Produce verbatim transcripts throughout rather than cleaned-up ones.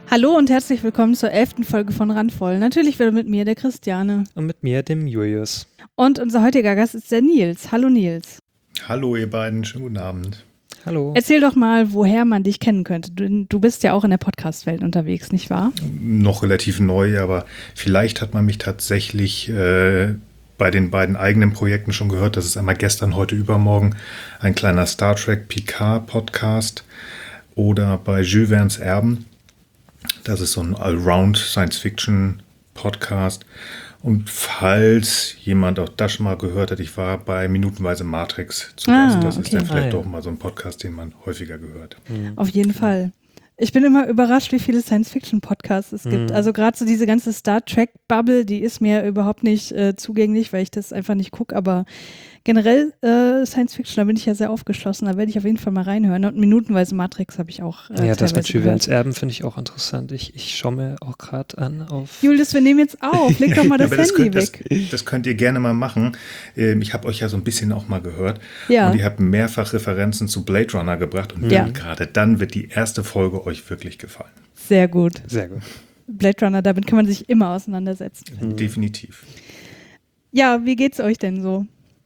Hallo und herzlich willkommen zur elften Folge von Randvoll. Natürlich wieder mit mir, der Christiane. Und mit mir, dem Julius. Und unser heutiger Gast ist der Nils. Hallo Nils. Hallo ihr beiden, schönen guten Abend. Hallo. Erzähl doch mal, woher man dich kennen könnte. Du, du bist ja auch in der Podcast-Welt unterwegs, nicht wahr? Noch relativ neu, aber vielleicht hat man mich tatsächlich äh, bei den beiden eigenen Projekten schon gehört. Das ist einmal gestern, heute, übermorgen ein kleiner Star Trek Picard Podcast oder bei Jules Verne's Erben. Das ist so ein Allround Science-Fiction-Podcast. Und falls jemand auch das schon mal gehört hat, ich war bei Minutenweise Matrix zu Gast. Ah, Das okay. ist dann vielleicht Ah, ja. doch mal so ein Podcast, den man häufiger gehört. Auf jeden Fall. Ich bin immer überrascht, wie viele Science-Fiction-Podcasts es gibt. Mhm. Also gerade so diese ganze Star Trek-Bubble, die ist mir überhaupt nicht äh, zugänglich, weil ich das einfach nicht gucke. Aber generell äh, Science-Fiction, da bin ich ja sehr aufgeschlossen. Da werde ich auf jeden Fall mal reinhören. Und Minutenweise Matrix habe ich auch äh, Ja, das mit teilweise Jules Verne's gehört. Erben finde ich auch interessant. Ich, ich schaue mir auch gerade an auf... Julius, wir nehmen jetzt auf. Leg doch mal das Aber das Handy könnt, das, weg. das könnt ihr gerne mal machen. Ähm, Ich habe euch ja so ein bisschen auch mal gehört. Ja. Und ihr habt mehrfach Referenzen zu Blade Runner gebracht. Und Ja. dann, gerade dann wird die erste Folge euch wirklich gefallen. Sehr gut. Sehr gut. Blade Runner, damit kann man sich immer auseinandersetzen. Definitiv. Ja, wie geht's euch denn so?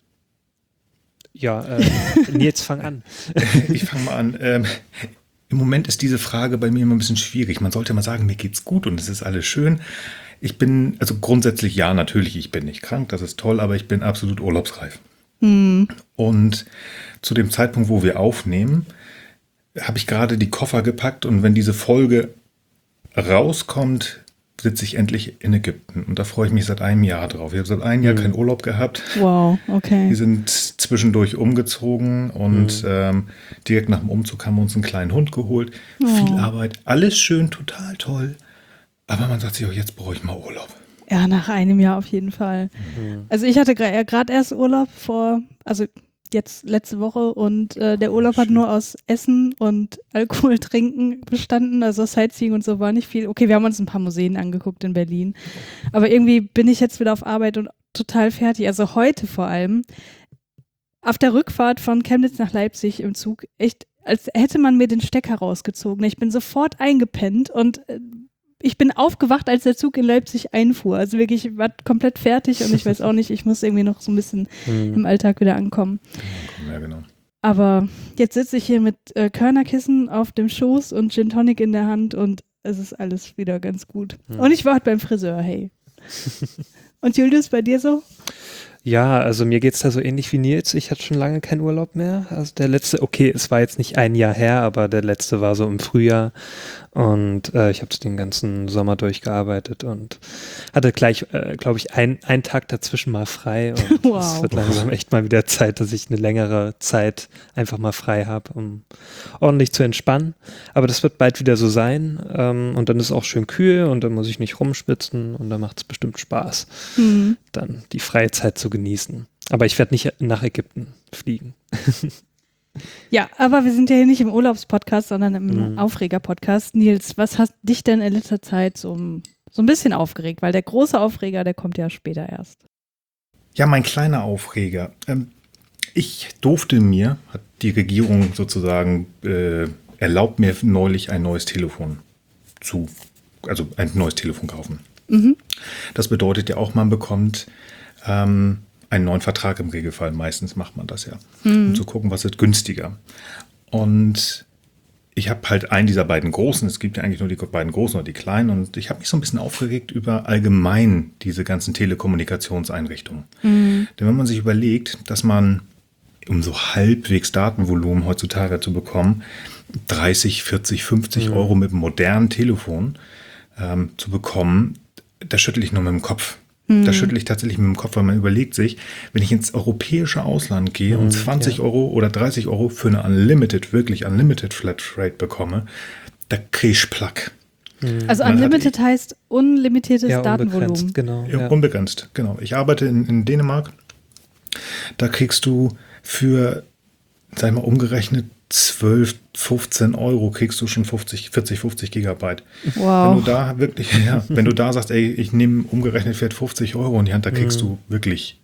Ja, äh, Nils, fang an. Ich fange mal an. Ähm, Im Moment ist diese Frage bei mir immer ein bisschen schwierig. Man sollte mal sagen, mir geht's gut und es ist alles schön. Ich bin, also grundsätzlich ja, natürlich, ich bin nicht krank, das ist toll, aber ich bin absolut urlaubsreif. Und zu dem Zeitpunkt, wo wir aufnehmen, habe ich gerade die Koffer gepackt und wenn diese Folge rauskommt, sitze ich endlich in Ägypten. Und da freue ich mich seit einem Jahr drauf. Ich habe seit einem Jahr keinen Urlaub gehabt. Wow, Wir okay. sind zwischendurch umgezogen und ähm, direkt nach dem Umzug haben wir uns einen kleinen Hund geholt. Viel Arbeit, alles schön, total toll. Aber man sagt sich auch, jetzt brauche ich mal Urlaub. Ja, nach einem Jahr auf jeden Fall. Also ich hatte gerade erst Urlaub vor, also jetzt letzte Woche und äh, der Urlaub hat Schön. nur aus Essen und Alkohol trinken bestanden, also Sightseeing und so war nicht viel. Okay, wir haben uns ein paar Museen angeguckt in Berlin, aber irgendwie bin ich jetzt wieder auf Arbeit und total fertig. Also heute vor allem, auf der Rückfahrt von Chemnitz nach Leipzig im Zug, echt, als hätte man mir den Stecker rausgezogen. Ich bin sofort eingepennt und äh, ich bin aufgewacht, als der Zug in Leipzig einfuhr. Also wirklich, ich war komplett fertig und ich weiß auch nicht, ich muss irgendwie noch so ein bisschen im Alltag wieder ankommen. Ja, genau. Aber jetzt sitze ich hier mit äh, Körnerkissen auf dem Schoß und Gin Tonic in der Hand und es ist alles wieder ganz gut. Und ich war heute beim Friseur, hey. Und Julius, bei dir so? Ja, also mir geht's da so ähnlich wie Nils. Ich hatte schon lange keinen Urlaub mehr. Also der letzte, okay, es war jetzt nicht ein Jahr her, aber der letzte war so im Frühjahr. Und äh, ich habe den ganzen Sommer durchgearbeitet und hatte gleich, äh, glaube ich, ein, einen Tag dazwischen mal frei. Und Wow. es wird langsam echt mal wieder Zeit, dass ich eine längere Zeit einfach mal frei habe, um ordentlich zu entspannen. Aber das wird bald wieder so sein. Ähm, und dann ist es auch schön kühl und dann muss ich nicht rumspitzen und dann macht es bestimmt Spaß, Hm. dann die freie Zeit zu genießen. Aber ich werde nicht nach Ägypten fliegen. Ja, aber wir sind ja hier nicht im Urlaubspodcast, sondern im Aufreger-Podcast. Nils, was hat dich denn in letzter Zeit so, so ein bisschen aufgeregt? Weil der große Aufreger, der kommt ja später erst. Ja, mein kleiner Aufreger. Ähm, ich durfte mir, hat die Regierung sozusagen äh, erlaubt mir neulich ein neues Telefon zu, also ein neues Telefon kaufen. Das bedeutet ja auch, man bekommt ähm, einen neuen Vertrag im Regelfall. Meistens macht man das ja, um zu gucken, was ist günstiger. Und ich habe halt einen dieser beiden großen, es gibt ja eigentlich nur die beiden großen oder die kleinen, und ich habe mich so ein bisschen aufgeregt über allgemein diese ganzen Telekommunikationseinrichtungen. Denn wenn man sich überlegt, dass man, um so halbwegs Datenvolumen heutzutage zu bekommen, dreißig, vierzig, fünfzig Euro mit einem modernen Telefon ähm, zu bekommen, da schüttel ich nur mit dem Kopf. Da schüttel ich tatsächlich mit dem Kopf, weil man überlegt sich, wenn ich ins europäische Ausland gehe und zwanzig Euro oder dreißig Euro für eine Unlimited, wirklich Unlimited Flatrate bekomme, da krieg ich Plack. Also Man hat- Unlimited heißt unlimitiertes Ja, Datenvolumen. unbegrenzt, genau. Ja, Ja. unbegrenzt, genau. Ich arbeite in, in Dänemark. Da kriegst du für, sag ich mal, umgerechnet zwölf, fünfzehn Euro kriegst du schon fünfzig, vierzig, fünfzig Gigabyte. Wenn Wow. du da wirklich, ja, wenn du da sagst, ey, ich nehme umgerechnet vielleicht fünfzig Euro in die Hand, da kriegst du wirklich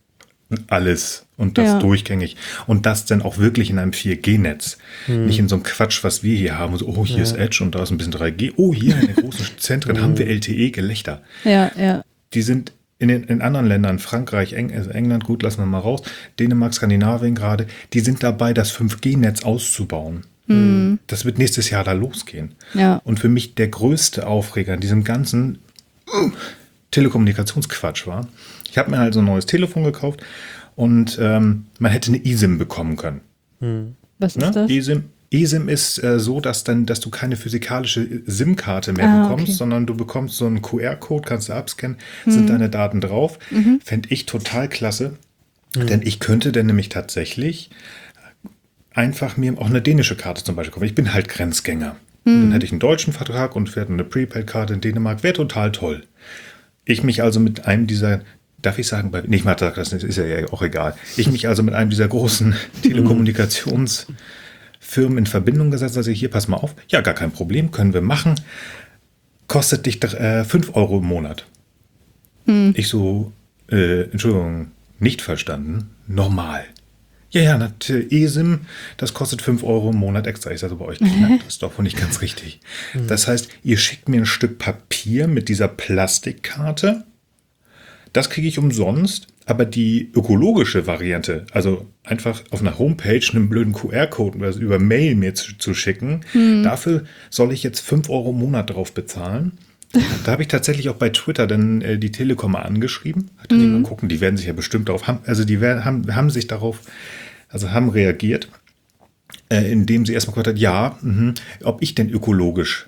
alles und das Ja. durchgängig. Und das dann auch wirklich in einem vier G Netz. Hm. Nicht in so einem Quatsch, was wir hier haben. So, oh, hier Ja. ist Edge und da ist ein bisschen drei G. Oh, hier in den großen Zentren haben wir L T E-Gelächter. Ja, ja. Die sind in den in anderen Ländern, Frankreich, Eng, also England, gut, lassen wir mal raus, Dänemark, Skandinavien gerade, die sind dabei, das fünf G Netz auszubauen. Mhm. Das wird nächstes Jahr da losgehen. Ja. Und für mich der größte Aufreger in diesem ganzen uh, Telekommunikationsquatsch war, ich habe mir halt so ein neues Telefon gekauft und ähm, man hätte eine eSIM bekommen können. Hm. Was ist Ne? das? eSIM, eSIM ist äh, so, dass dann, dass du keine physikalische SIM-Karte mehr Ah, bekommst, okay. sondern du bekommst so einen Q R-Code, kannst du abscannen, sind deine Daten drauf. Fände ich total klasse, denn ich könnte dann nämlich tatsächlich einfach mir auch eine dänische Karte zum Beispiel kaufen. Ich bin halt Grenzgänger. Dann hätte ich einen deutschen Vertrag und werde eine Prepaid-Karte in Dänemark. Wäre total toll. Ich mich also mit einem dieser, darf ich sagen, bei, nicht mal das ist ja auch egal. Ich mich also mit einem dieser großen Telekommunikationsfirmen in Verbindung gesetzt. Also hier, pass mal auf. Ja, gar kein Problem, können wir machen. Kostet dich äh, fünf Euro im Monat. Ich so, äh, Entschuldigung, nicht verstanden. Normal. Ja, ja, nat- eSIM, das kostet fünf Euro im Monat extra. Ich sage, bei euch knackt das doch wohl nicht ganz richtig. Das heißt, ihr schickt mir ein Stück Papier mit dieser Plastikkarte. Das kriege ich umsonst, aber die ökologische Variante, also einfach auf einer Homepage einen blöden Q R-Code oder über Mail mir zu, zu schicken, dafür soll ich jetzt fünf Euro im Monat drauf bezahlen. Da habe ich tatsächlich auch bei Twitter dann äh, die Telekom mal angeschrieben. Hat dann mal gucken, die werden sich ja bestimmt darauf haben, also die werden, haben, haben sich darauf, also haben reagiert, äh, indem sie erstmal gesagt hat, ja, mh, ob ich denn ökologisch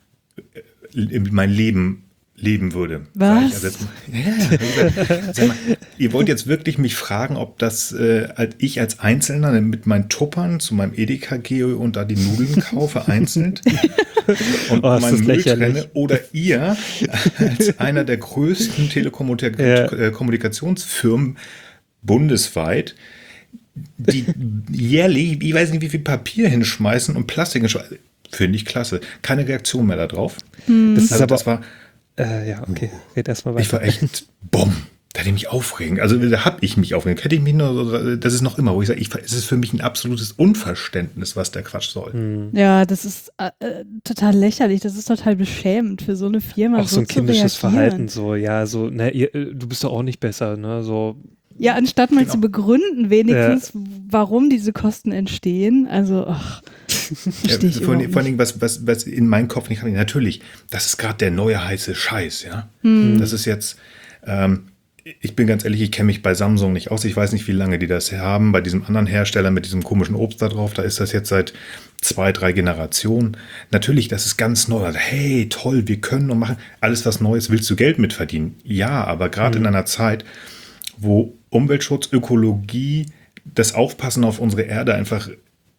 äh, mein Leben leben würde. Sag ich, Was? also jetzt, ja, sag mal, ihr wollt jetzt wirklich mich fragen, ob das äh, als ich als Einzelner mit meinen Tuppern zu meinem Edeka gehe und da die Nudeln kaufe einzeln und Oh, ist meinen das Müll lächerlich. trenne, oder ihr als einer der größten Telekommunikationsfirmen bundesweit, die jährlich, ich weiß nicht, wie viel Papier hinschmeißen und Plastik hinschmeißen. Finde ich klasse. Keine Reaktion mehr darauf. Das ist Also aber, das war, äh, ja, okay, red erstmal weiter. ich war echt, bumm, da hätte ich mich aufregen. Also da habe ich mich aufgeregt. Hätte ich mich nur, so- das ist noch immer, wo ich sage, ich, es ist für mich ein absolutes Unverständnis, was der Quatsch soll. Ja, das ist äh, äh, total lächerlich. Das ist total beschämend für so eine Firma. Auch so ein zu kindisches reagieren. Verhalten, so, ja, so, ne, ihr, äh, du bist doch auch nicht besser, ne, so, Ja, anstatt mal Genau. zu begründen, wenigstens, warum diese Kosten entstehen. Also, ach, verstehe ich Ja, vor, überhaupt vor allen nicht. Dingen, was, was, was in meinem Kopf nicht rein. Natürlich, das ist gerade der neue heiße Scheiß, ja. Hm. Das ist jetzt, ähm, ich bin ganz ehrlich, ich kenne mich bei Samsung nicht aus. Ich weiß nicht, wie lange die das haben. Bei diesem anderen Hersteller mit diesem komischen Obst da drauf, da ist das jetzt seit zwei, drei Generationen. Natürlich, das ist ganz neu. Also, hey, toll, wir können und machen alles, was Neues. Willst du Geld mitverdienen? Ja, aber gerade in einer Zeit, wo Umweltschutz, Ökologie, das Aufpassen auf unsere Erde einfach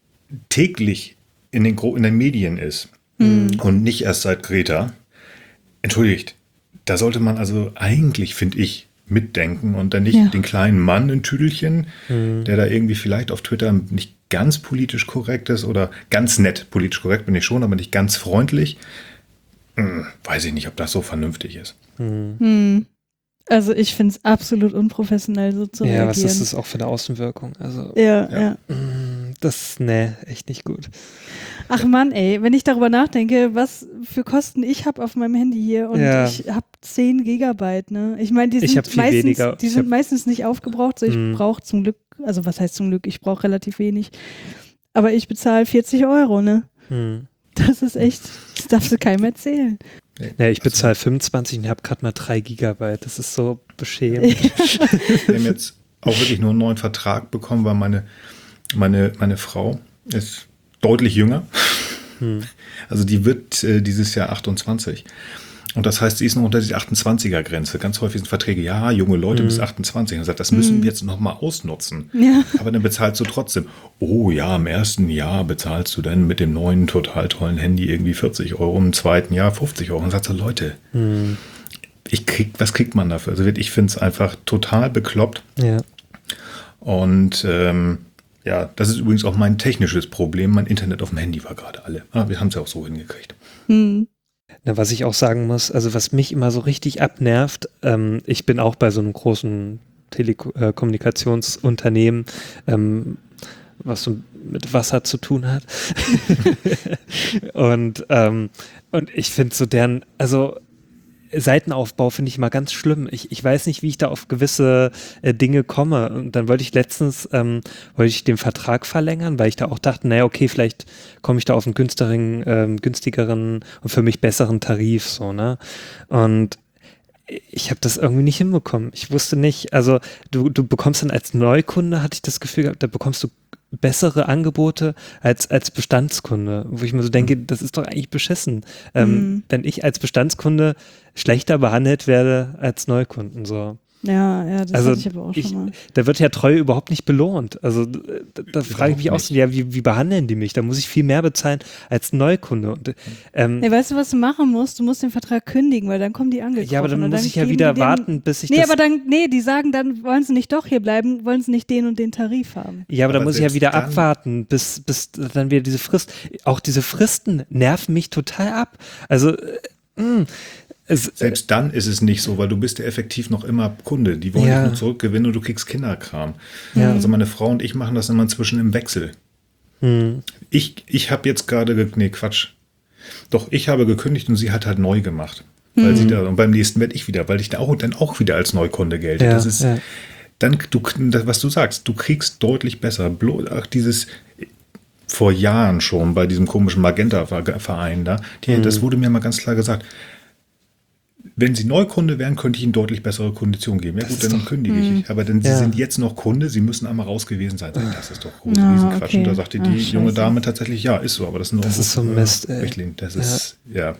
täglich in den, Gro- in den Medien ist und nicht erst seit Greta. Entschuldigt, da sollte man also eigentlich, finde ich, mitdenken und dann nicht Ja. den kleinen Mann in Tüdelchen, der da irgendwie vielleicht auf Twitter nicht ganz politisch korrekt ist oder ganz nett, politisch korrekt bin ich schon, aber nicht ganz freundlich. Hm, weiß ich nicht, ob das so vernünftig ist. Hm. Also, ich finde es absolut unprofessionell, so zu ja, reagieren. was ist das auch für eine Außenwirkung, also, Ja, Ja. ja. mm, das, ne, echt nicht gut. Ach Mann, ey, wenn ich darüber nachdenke, was für Kosten ich habe auf meinem Handy hier und Ja. ich habe zehn Gigabyte, ne? Ich meine, die Ich sind, hab viel meistens, weniger. die Ich sind hab- meistens nicht aufgebraucht, so ich Hm. brauche zum Glück, also was heißt zum Glück, ich brauche relativ wenig, aber ich bezahle vierzig Euro, ne? Hm. Das ist echt, das darfst du keinem erzählen. Ne, ich bezahle fünfundzwanzig und habe gerade mal drei Gigabyte, das ist so beschämend. Wir haben jetzt auch wirklich nur einen neuen Vertrag bekommen, weil meine, meine, meine Frau ist deutlich jünger. Also die wird äh, dieses Jahr achtundzwanzig. Und das heißt, sie ist noch unter die achtundzwanziger-Grenze. Ganz häufig sind Verträge, ja, junge Leute bis achtundzwanzig. Und sagt, das müssen wir jetzt noch mal ausnutzen. Ja. Aber dann bezahlst du trotzdem. Oh ja, im ersten Jahr bezahlst du dann mit dem neuen, total tollen Handy irgendwie vierzig Euro, im zweiten Jahr fünfzig Euro. Und sagst du, Leute, ich krieg, was kriegt man dafür? Also ich finde es einfach total bekloppt. Ja. Und ähm, ja, das ist übrigens auch mein technisches Problem. Mein Internet auf dem Handy war gerade alle. Aber wir haben es ja auch so hingekriegt. Hm. Na, was ich auch sagen muss, also was mich immer so richtig abnervt, ähm, ich bin auch bei so einem großen Telekommunikationsunternehmen, ähm, was so mit Wasser zu tun hat. und, ähm, und ich finde so deren, also Seitenaufbau finde ich mal ganz schlimm. Ich, ich weiß nicht, wie ich da auf gewisse äh, Dinge komme. Und dann wollte ich letztens, ähm, wollte ich den Vertrag verlängern, weil ich da auch dachte, naja, okay, vielleicht komme ich da auf einen günstigeren, ähm, günstigeren und für mich besseren Tarif, so, ne? Und ich habe das irgendwie nicht hinbekommen. Ich wusste nicht, also du, du bekommst dann als Neukunde, hatte ich das Gefühl gehabt, da bekommst du bessere Angebote als als Bestandskunde, wo ich mir so denke, das ist doch eigentlich beschissen, ähm, Mhm. wenn ich als Bestandskunde schlechter behandelt werde als Neukunden, so. Ja, ja, das Also hatte ich aber auch ich, schon mal. da wird ja Treue überhaupt nicht belohnt. Also da, da frage ich mich auch so, ja, wie, wie behandeln die mich? Da muss ich viel mehr bezahlen als Neukunde. Und, ähm, Nee, weißt du, was du machen musst? Du musst den Vertrag kündigen, weil dann kommen die angekrochen. ja, aber dann und muss ich ja geben wieder die den, warten, bis ich Nee, das... aber dann, nee, die sagen dann, wollen sie nicht doch hier bleiben, wollen sie nicht den und den Tarif haben. Ja, aber, Aber da muss ich ja selbst wieder dann- abwarten, bis, bis dann wieder diese Frist. Auch diese Fristen nerven mich total ab. Also, äh, mh, es, Selbst dann ist es nicht so, weil du bist ja effektiv noch immer Kunde. Die wollen Ja. dich nur zurückgewinnen und du kriegst Kinderkram. Ja. Also meine Frau und ich machen das immer inzwischen im Wechsel. mh, Ich, ich habe jetzt gerade, ge- nee, Quatsch. Doch, ich habe gekündigt und sie hat halt neu gemacht. Weil sie da, und beim nächsten werde ich wieder, weil ich da auch, dann auch wieder als Neukunde gelte. Ja, das ist, ja. dann, du, das, was du sagst, du kriegst deutlich besser. Blo, ach, dieses, vor Jahren schon bei diesem komischen Magenta-Verein da, die, Mhm. das wurde mir mal ganz klar gesagt. Wenn Sie Neukunde wären, könnte ich Ihnen deutlich bessere Konditionen geben. Ja Das gut, ist dann doch- kündige ich. Aber denn Sie Ja. sind jetzt noch Kunde, Sie müssen einmal raus gewesen sein. Das ist doch große Ah, Riesenquatsch. okay. Und da sagte Ah, die junge scheiße. Dame tatsächlich, ja, ist so, aber das ist nur Das ist so Mist, ey. Richtlinien. Das ist, ja.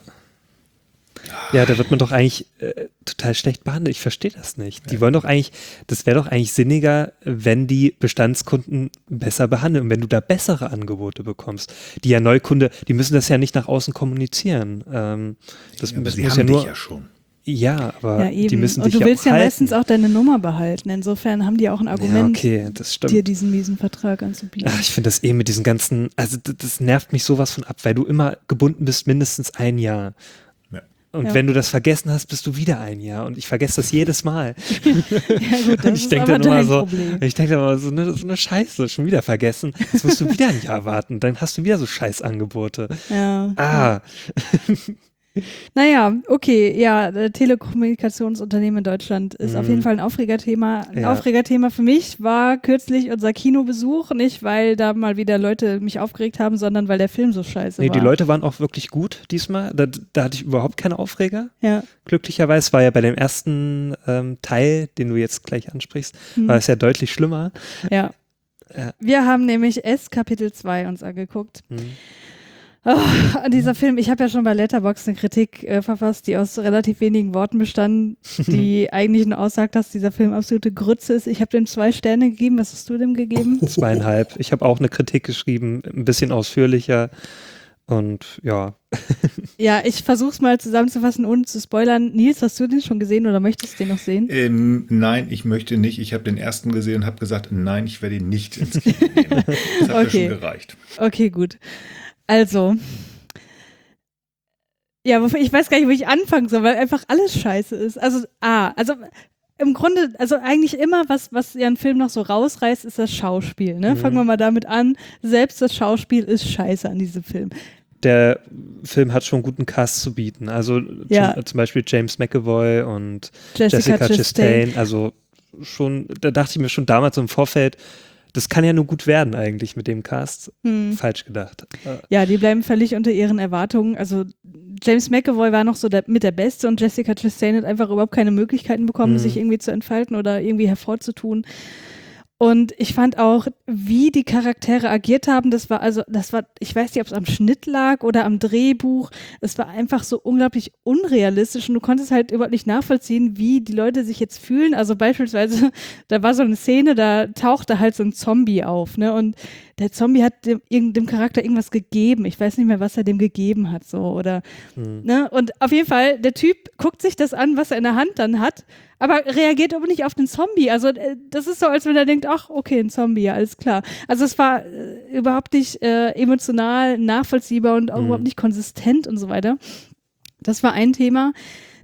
ja, da wird man doch eigentlich äh, total schlecht behandelt. Ich verstehe das nicht. Die wollen doch eigentlich, das wäre doch eigentlich sinniger, wenn die Bestandskunden besser behandeln und wenn du da bessere Angebote bekommst. Die ja Neukunde, die müssen das ja nicht nach außen kommunizieren. Ähm, das Ja, aber muss Sie muss haben ja nur, dich ja schon. ja, aber Ja, eben. die müssen und sich du willst ja ja auch meistens halten. auch deine Nummer behalten. Insofern haben die auch ein Ja, Argument, okay, das stimmt. dir diesen miesen Vertrag anzubieten. Ach, ich finde das eh mit diesen ganzen, also das, das nervt mich sowas von ab, weil du immer gebunden bist, mindestens ein Jahr. Ja. Und Ja. wenn du das vergessen hast, bist du wieder ein Jahr. Und ich vergesse das jedes Mal. Ja gut, das Und ich ist denke aber dann immer dein so, Problem. ich denke dann immer so eine, so eine Scheiße, schon wieder vergessen. Jetzt musst du wieder ein Jahr warten, dann hast du wieder so Scheißangebote. Ja. Ah, Naja, okay, ja, äh, Telekommunikationsunternehmen in Deutschland ist auf Mhm. jeden Fall ein Aufregerthema. Ein Ja. Aufregerthema für mich war kürzlich unser Kinobesuch, nicht weil da mal wieder Leute mich aufgeregt haben, sondern weil der Film so scheiße nee, war. die Leute waren auch wirklich gut diesmal. Da, da hatte ich überhaupt keine Aufreger. Ja, Glücklicherweise war ja bei dem ersten ähm, Teil, den du jetzt gleich ansprichst, Hm. war es ja deutlich schlimmer. ja. Ja. Wir haben nämlich S Kapitel zwei uns angeguckt. Hm. Oh, an dieser Film, ich habe ja schon bei Letterboxd eine Kritik äh, verfasst, die aus relativ wenigen Worten bestand, die eigentlich nur aussagt, dass dieser Film absolute Grütze ist. Ich habe dem zwei Sterne gegeben. Was hast du dem gegeben? Zweieinhalb. Ich habe auch eine Kritik geschrieben, ein bisschen ausführlicher. Und ja, Ja, ich versuche es mal zusammenzufassen, ohne zu spoilern. Nils, hast du den schon gesehen oder möchtest du den noch sehen? Ähm, nein, ich möchte nicht. Ich habe den ersten gesehen und habe gesagt, nein, ich werde ihn nicht ins Kino nehmen. Das hat Okay. mir schon gereicht. Okay, gut. Also, ja, wofür- ich weiß gar nicht, wo ich anfangen soll, weil einfach alles scheiße ist. Also, ah, also im Grunde, also eigentlich immer, was, was ja einen Film noch so rausreißt, ist das Schauspiel. Ne? Mhm. Fangen wir mal damit an. Selbst das Schauspiel ist scheiße an diesem Film. der Film hat schon einen guten Cast zu bieten. Also Ja. zum, zum Beispiel James McAvoy und Jessica, Jessica Chastain. Chastain. Also schon, da dachte ich mir schon damals im Vorfeld, das kann ja nur gut werden eigentlich mit dem Cast. Hm. Falsch gedacht. Äh, Ja, die bleiben völlig unter ihren Erwartungen. Also James McAvoy war noch so der, mit der Beste und Jessica Chastain hat einfach überhaupt keine Möglichkeiten bekommen, Mhm. sich irgendwie zu entfalten oder irgendwie hervorzutun. Und ich fand auch, wie die Charaktere agiert haben, das war also, das war, ich weiß nicht, ob es am Schnitt lag oder am Drehbuch. Es war einfach so unglaublich unrealistisch und du konntest halt überhaupt nicht nachvollziehen, wie die Leute sich jetzt fühlen. Also beispielsweise, da war so eine Szene, da tauchte halt so ein Zombie auf, ne? Und der Zombie hat dem, irgend- dem Charakter irgendwas gegeben. Ich weiß nicht mehr, was er dem gegeben hat, so, oder, hm. ne? Und auf jeden Fall, der Typ guckt sich das an, was er in der Hand dann hat, aber reagiert aber nicht auf den Zombie. Also äh, das ist so, als wenn er denkt, ach, okay, ein Zombie, ja, alles klar. Also es war äh, überhaupt nicht äh, emotional nachvollziehbar und auch Mhm. überhaupt nicht konsistent und so weiter. Das war ein Thema.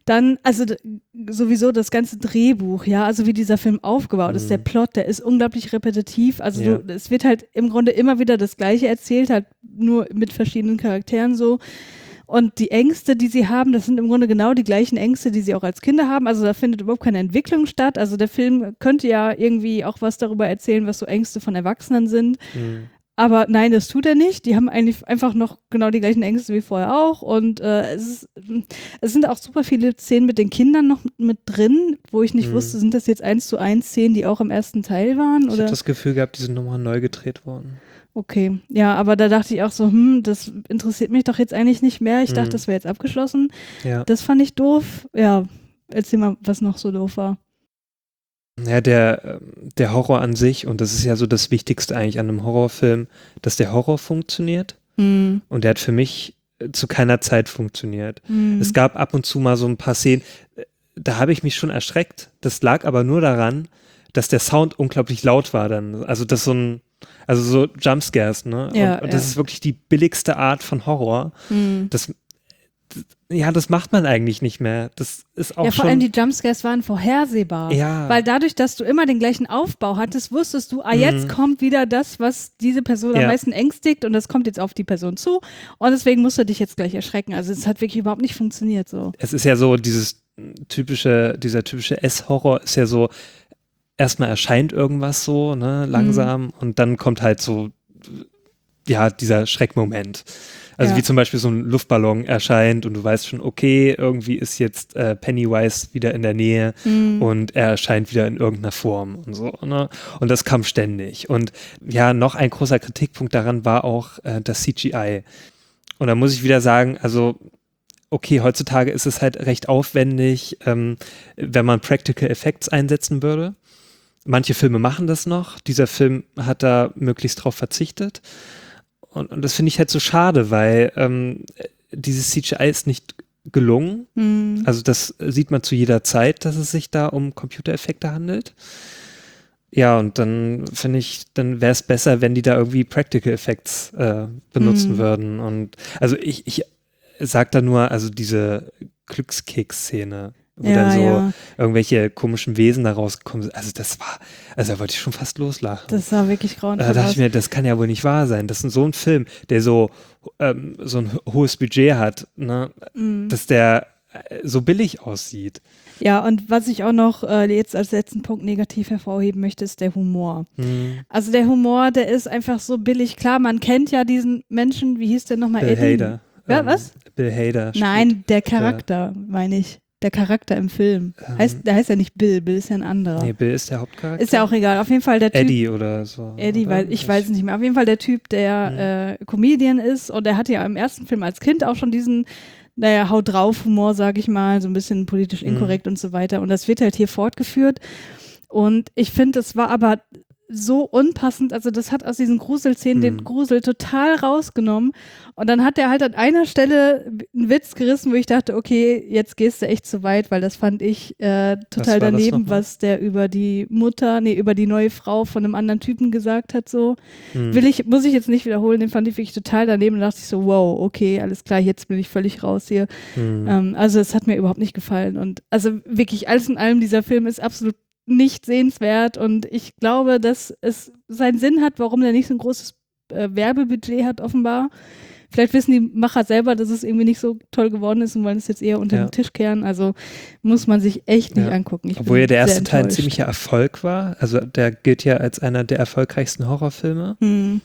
Dann, also d- sowieso das ganze Drehbuch, ja, also wie dieser Film aufgebaut Mhm. ist, der Plot, der ist unglaublich repetitiv. Also Ja. du, es wird halt im Grunde immer wieder das Gleiche erzählt, halt nur mit verschiedenen Charakteren so. Und die Ängste, die sie haben, das sind im Grunde genau die gleichen Ängste, die sie auch als Kinder haben. Also da findet überhaupt keine Entwicklung statt. Also der Film könnte ja irgendwie auch was darüber erzählen, was so Ängste von Erwachsenen sind. Mhm. Aber nein, das tut er nicht. Die haben eigentlich einfach noch genau die gleichen Ängste wie vorher auch. Und äh, es, ist, es sind auch super viele Szenen mit den Kindern noch mit drin, wo ich nicht Mhm. wusste, sind das jetzt eins zu eins Szenen, die auch im ersten Teil waren? Ich habe Oder? das Gefühl gehabt, die sind nochmal neu gedreht worden. Okay, ja, aber da dachte ich auch so, hm, das interessiert mich doch jetzt eigentlich nicht mehr. Ich dachte, Mhm. das wäre jetzt abgeschlossen. Ja. Das fand ich doof. Ja, erzähl mal, was noch so doof war. Ja, der, ähm, der Horror an sich, und das ist ja so das Wichtigste eigentlich an einem Horrorfilm, dass der Horror funktioniert. Hm. Und der hat für mich äh, zu keiner Zeit funktioniert. Hm. Es gab ab und zu mal so ein paar Szenen, äh, da habe ich mich schon erschreckt. Das lag aber nur daran, dass der Sound unglaublich laut war dann. Also das so ein, also so Jumpscares, ne? Ja, und, und das ja. ist wirklich die billigste Art von Horror. Hm. Das, ja, das macht man eigentlich nicht mehr. Das ist auch Ja, vor schon. allem die Jumpscares waren vorhersehbar. Ja. Weil dadurch, dass du immer den gleichen Aufbau hattest, wusstest du, ah, jetzt Mhm. kommt wieder das, was diese Person am Ja. meisten ängstigt und das kommt jetzt auf die Person zu und deswegen musst du dich jetzt gleich erschrecken. Also es hat wirklich überhaupt nicht funktioniert so. Es ist ja so, dieses typische, dieser typische S-Horror ist ja so, erstmal erscheint irgendwas so, ne, langsam, und dann kommt halt so, ja, dieser Schreckmoment. Also Ja. wie zum Beispiel so ein Luftballon erscheint und du weißt schon, okay, irgendwie ist jetzt äh, Pennywise wieder in der Nähe Mhm. und er erscheint wieder in irgendeiner Form und so, ne? Und das kam ständig. Und ja, noch ein großer Kritikpunkt daran war auch äh, das C G I. Und da muss ich wieder sagen, also okay, heutzutage ist es halt recht aufwendig, ähm, wenn man Practical Effects einsetzen würde. Manche Filme machen das noch. Dieser Film hat da möglichst drauf verzichtet. Und, und das finde ich halt so schade, weil ähm, dieses C G I ist nicht gelungen. Mhm. Also das sieht man zu jeder Zeit, dass es sich da um Computereffekte handelt. Ja, und dann finde ich, dann wäre es besser, wenn die da irgendwie Practical Effects äh, benutzen Mhm. würden. Und also ich, ich sag da nur, also diese Glückskeks-Szene, wo Ja, dann so ja. irgendwelche komischen Wesen da rausgekommen sind. Also das war, also da wollte ich schon fast loslachen. Das sah wirklich Da grauenvoll dachte aus. ich mir, das kann ja wohl nicht wahr sein. Das ist so ein Film, der so, ähm, so ein hohes Budget hat, ne? Mhm. Dass der äh, so billig aussieht. Ja, und was ich auch noch äh, jetzt als letzten Punkt negativ hervorheben möchte, ist der Humor. Hm. Also der Humor, der ist einfach so billig. Klar, man kennt ja diesen Menschen, wie hieß der nochmal? Bill Eddie? Hader. Ja, Ähm, was? Bill Hader. Nein, der Charakter, meine ich. Der Charakter im Film. Ähm. Heißt, der heißt ja nicht Bill, Bill ist ja ein anderer. Nee, Bill ist der Hauptcharakter. Ist ja auch egal. Auf jeden Fall der Typ. Eddie oder so. Eddie, oder? weil ich weiß es nicht mehr. Auf jeden Fall der Typ, der äh, Comedian ist und der hatte ja im ersten Film als Kind auch schon diesen, naja, Haut drauf Humor, sag ich mal, so ein bisschen politisch inkorrekt und so weiter. Und das wird halt hier fortgeführt. Und ich finde, das war aber so unpassend, also das hat aus diesen Gruselszenen den Mhm. Grusel total rausgenommen und dann hat er halt an einer Stelle einen Witz gerissen, wo ich dachte, okay, jetzt gehst du echt zu weit, weil das fand ich äh, total Was war das daneben, nochmal? was der über die Mutter, nee, über die neue Frau von einem anderen Typen gesagt hat, so. Hm. Will ich, muss ich jetzt nicht wiederholen, den fand ich wirklich total daneben und dachte ich so, wow, okay, alles klar, jetzt bin ich völlig raus hier. Hm. Ähm, also es hat mir überhaupt nicht gefallen und also wirklich alles in allem, dieser Film ist absolut nicht sehenswert und ich glaube, dass es seinen Sinn hat, warum der nicht so ein großes äh, Werbebudget hat offenbar. Vielleicht wissen die Macher selber, dass es irgendwie nicht so toll geworden ist und wollen es jetzt eher unter Ja. den Tisch kehren. Also muss man sich echt nicht Ja. angucken. Ich Obwohl bin ja der erste sehr Teil ein enttäuscht. ziemlicher Erfolg war. Also der gilt ja als einer der erfolgreichsten Horrorfilme. Hm.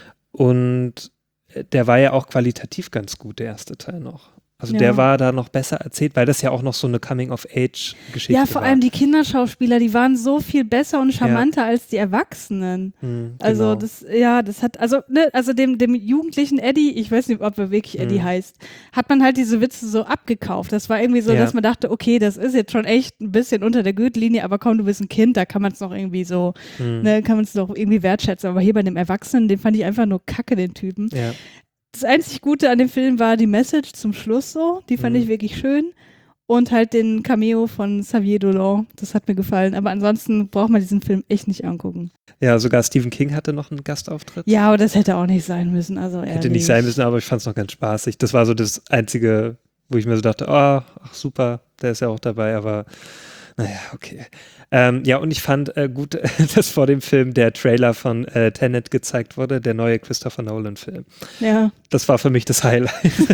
Und der war ja auch qualitativ ganz gut, der erste Teil noch. Also Ja. der war da noch besser erzählt, weil das ja auch noch so eine Coming-of-Age-Geschichte war. Ja, vor allem die Kinderschauspieler, die waren so viel besser und charmanter als die Erwachsenen. Hm, Also genau. das, ja, das hat, also, ne, also dem, dem jugendlichen Eddie, ich weiß nicht, ob er wirklich Eddie Hm. heißt, hat man halt diese Witze so abgekauft. Das war irgendwie so, Ja. dass man dachte, okay, das ist jetzt schon echt ein bisschen unter der Gürtellinie, aber komm, du bist ein Kind, da kann man es noch irgendwie so, Hm. ne, kann man es noch irgendwie wertschätzen. Aber hier bei dem Erwachsenen, den fand ich einfach nur kacke, den Typen. Ja. Das einzig Gute an dem Film war die Message zum Schluss so, die fand Mhm. ich wirklich schön. Und halt den Cameo von Xavier Dolan, das hat mir gefallen. Aber ansonsten braucht man diesen Film echt nicht angucken. ja, sogar Stephen King hatte noch einen Gastauftritt. Ja, aber das hätte auch nicht sein müssen. Also Hätte ehrlich. nicht sein müssen, aber ich fand es noch ganz spaßig. Das war so das einzige wo ich mir so dachte, oh, ach super, der ist ja auch dabei, aber naja, okay. Ähm, ja, und ich fand äh, gut, dass vor dem Film der Trailer von äh, Tenet gezeigt wurde, der neue Christopher Nolan-Film. Ja. Das war für mich das Highlight.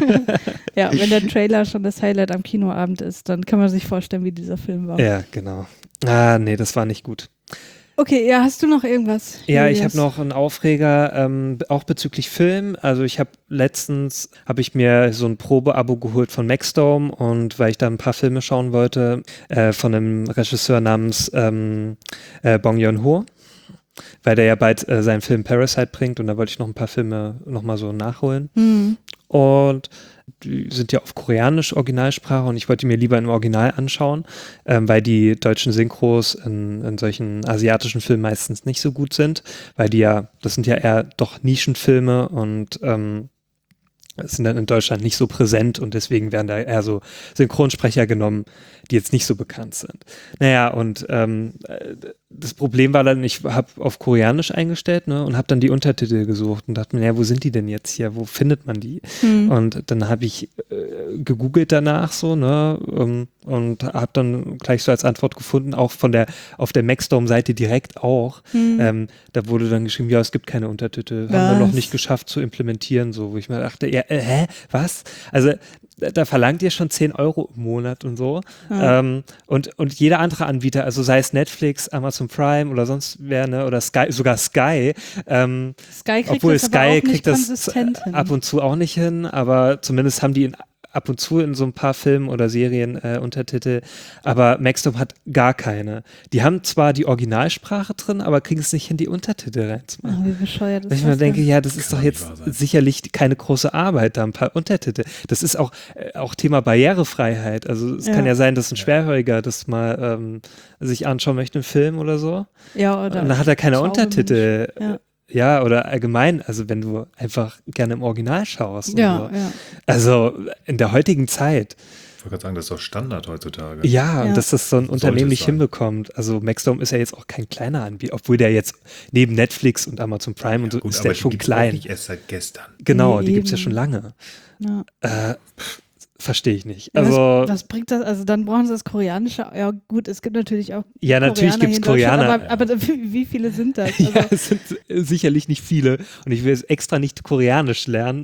Ja, wenn der Trailer schon das Highlight am Kinoabend ist, dann kann man sich vorstellen, wie dieser Film war. Ja, genau. Ah, nee, das war nicht gut. Okay, ja, hast du noch irgendwas? Ja, ich habe noch einen Aufreger, ähm, auch bezüglich Film. Also ich habe letztens, habe ich mir so ein Probeabo geholt von Maxdome und weil ich da ein paar Filme schauen wollte, äh, von einem Regisseur namens ähm, äh, Bong Joon-ho, weil der ja bald äh, seinen Film Parasite bringt und da wollte ich noch ein paar Filme nochmal so nachholen. Mhm. Und die sind ja auf Koreanisch Originalsprache und ich wollte mir lieber im Original anschauen, ähm, weil die deutschen Synchros in, in solchen asiatischen Filmen meistens nicht so gut sind, weil die ja, das sind ja eher doch Nischenfilme und ähm, sind dann in Deutschland nicht so präsent und deswegen werden da eher so Synchronsprecher genommen, die jetzt nicht so bekannt sind. Naja, und ähm, das Problem war dann, ich habe auf Koreanisch eingestellt, ne, und habe dann die Untertitel gesucht und dachte mir, ja, wo sind die denn jetzt hier? Wo findet man die? Mhm. Und dann habe ich äh, gegoogelt danach so, ne, ähm, und habe dann gleich so als Antwort gefunden, auch von der, auf der Maxdome-Seite direkt auch, mhm. ähm, da wurde dann geschrieben, ja, es gibt keine Untertitel, was? Haben wir noch nicht geschafft zu implementieren, so, wo ich mir dachte, ja, äh, hä, was? Also, da verlangt ihr schon zehn Euro im Monat und so. Ja. Ähm, und, und jeder andere Anbieter, also sei es Netflix, Amazon Prime oder sonst wer, ne, oder Sky, sogar Sky. Ähm, Sky kriegt obwohl das Sky aber auch kriegt nicht das konsistent hin. Ab und zu auch nicht hin, aber zumindest haben die in ab und zu in so ein paar Filmen oder Serien äh, Untertitel, aber Maxdome hat gar keine. Die haben zwar die Originalsprache drin, aber kriegen es nicht hin, die Untertitel reinzumachen. Oh, wie bescheuert ist ich mir denke, ja, das ist doch jetzt sicherlich keine große Arbeit, da ein paar Untertitel. Das ist auch, äh, auch Thema Barrierefreiheit. Also es ja. kann ja sein, dass ein Schwerhöriger das mal ähm, sich anschauen möchte, einen Film oder so. Ja, oder und dann hat er keine Untertitel. Ja. Ja, oder allgemein, also wenn du einfach gerne im Original schaust. Ja, so. ja. Also in der heutigen Zeit. Ich wollte gerade sagen, das ist doch Standard heutzutage. Ja, ja. und dass das so ein Unternehmen nicht hinbekommt. Also Maxdome ist ja jetzt auch kein kleiner Anbieter, obwohl der jetzt neben Netflix und Amazon Prime ja, und so gut, ist der schon klein. Nicht erst seit gestern. Genau, nee, die gibt es ja schon lange. Ja. Äh, Verstehe ich nicht. Ja, also, was, was bringt das? Also dann brauchen sie das Koreanische. Ja gut, es gibt natürlich auch Ja, natürlich gibt es Koreaner. Aber, aber wie, wie viele sind das? Also, ja, es sind sicherlich nicht viele. Und ich will jetzt extra nicht Koreanisch lernen.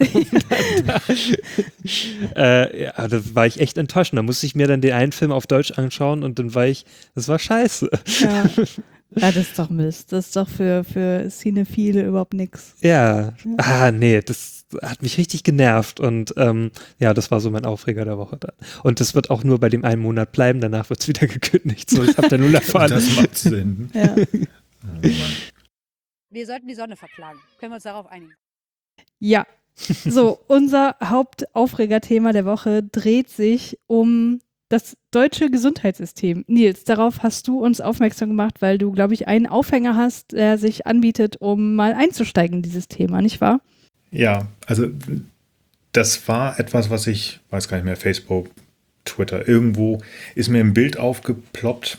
äh, ja, da war ich echt enttäuscht. Da musste ich mir dann den einen Film auf Deutsch anschauen und dann war ich, das war scheiße. Ja. Ja, das ist doch Mist. Das ist doch für, für Cinephile überhaupt nichts. Ja. ja, ah, nee, das hat mich richtig genervt und ähm, ja, das war so mein Aufreger der Woche dann. Und das wird auch nur bei dem einen Monat bleiben, danach wird es wieder gekündigt. So, ich habe da null erfahren. Das macht Sinn. Ja. Oh, wir sollten die Sonne verklagen. Können wir uns darauf einigen? Ja. So, unser Hauptaufregerthema der Woche dreht sich um das deutsche Gesundheitssystem. Nils, darauf hast du uns aufmerksam gemacht, weil du, glaube ich, einen Aufhänger hast, der sich anbietet, um mal einzusteigen in dieses Thema, nicht wahr? Ja, also das war etwas, was ich, weiß gar nicht mehr, Facebook, Twitter, irgendwo ist mir ein Bild aufgeploppt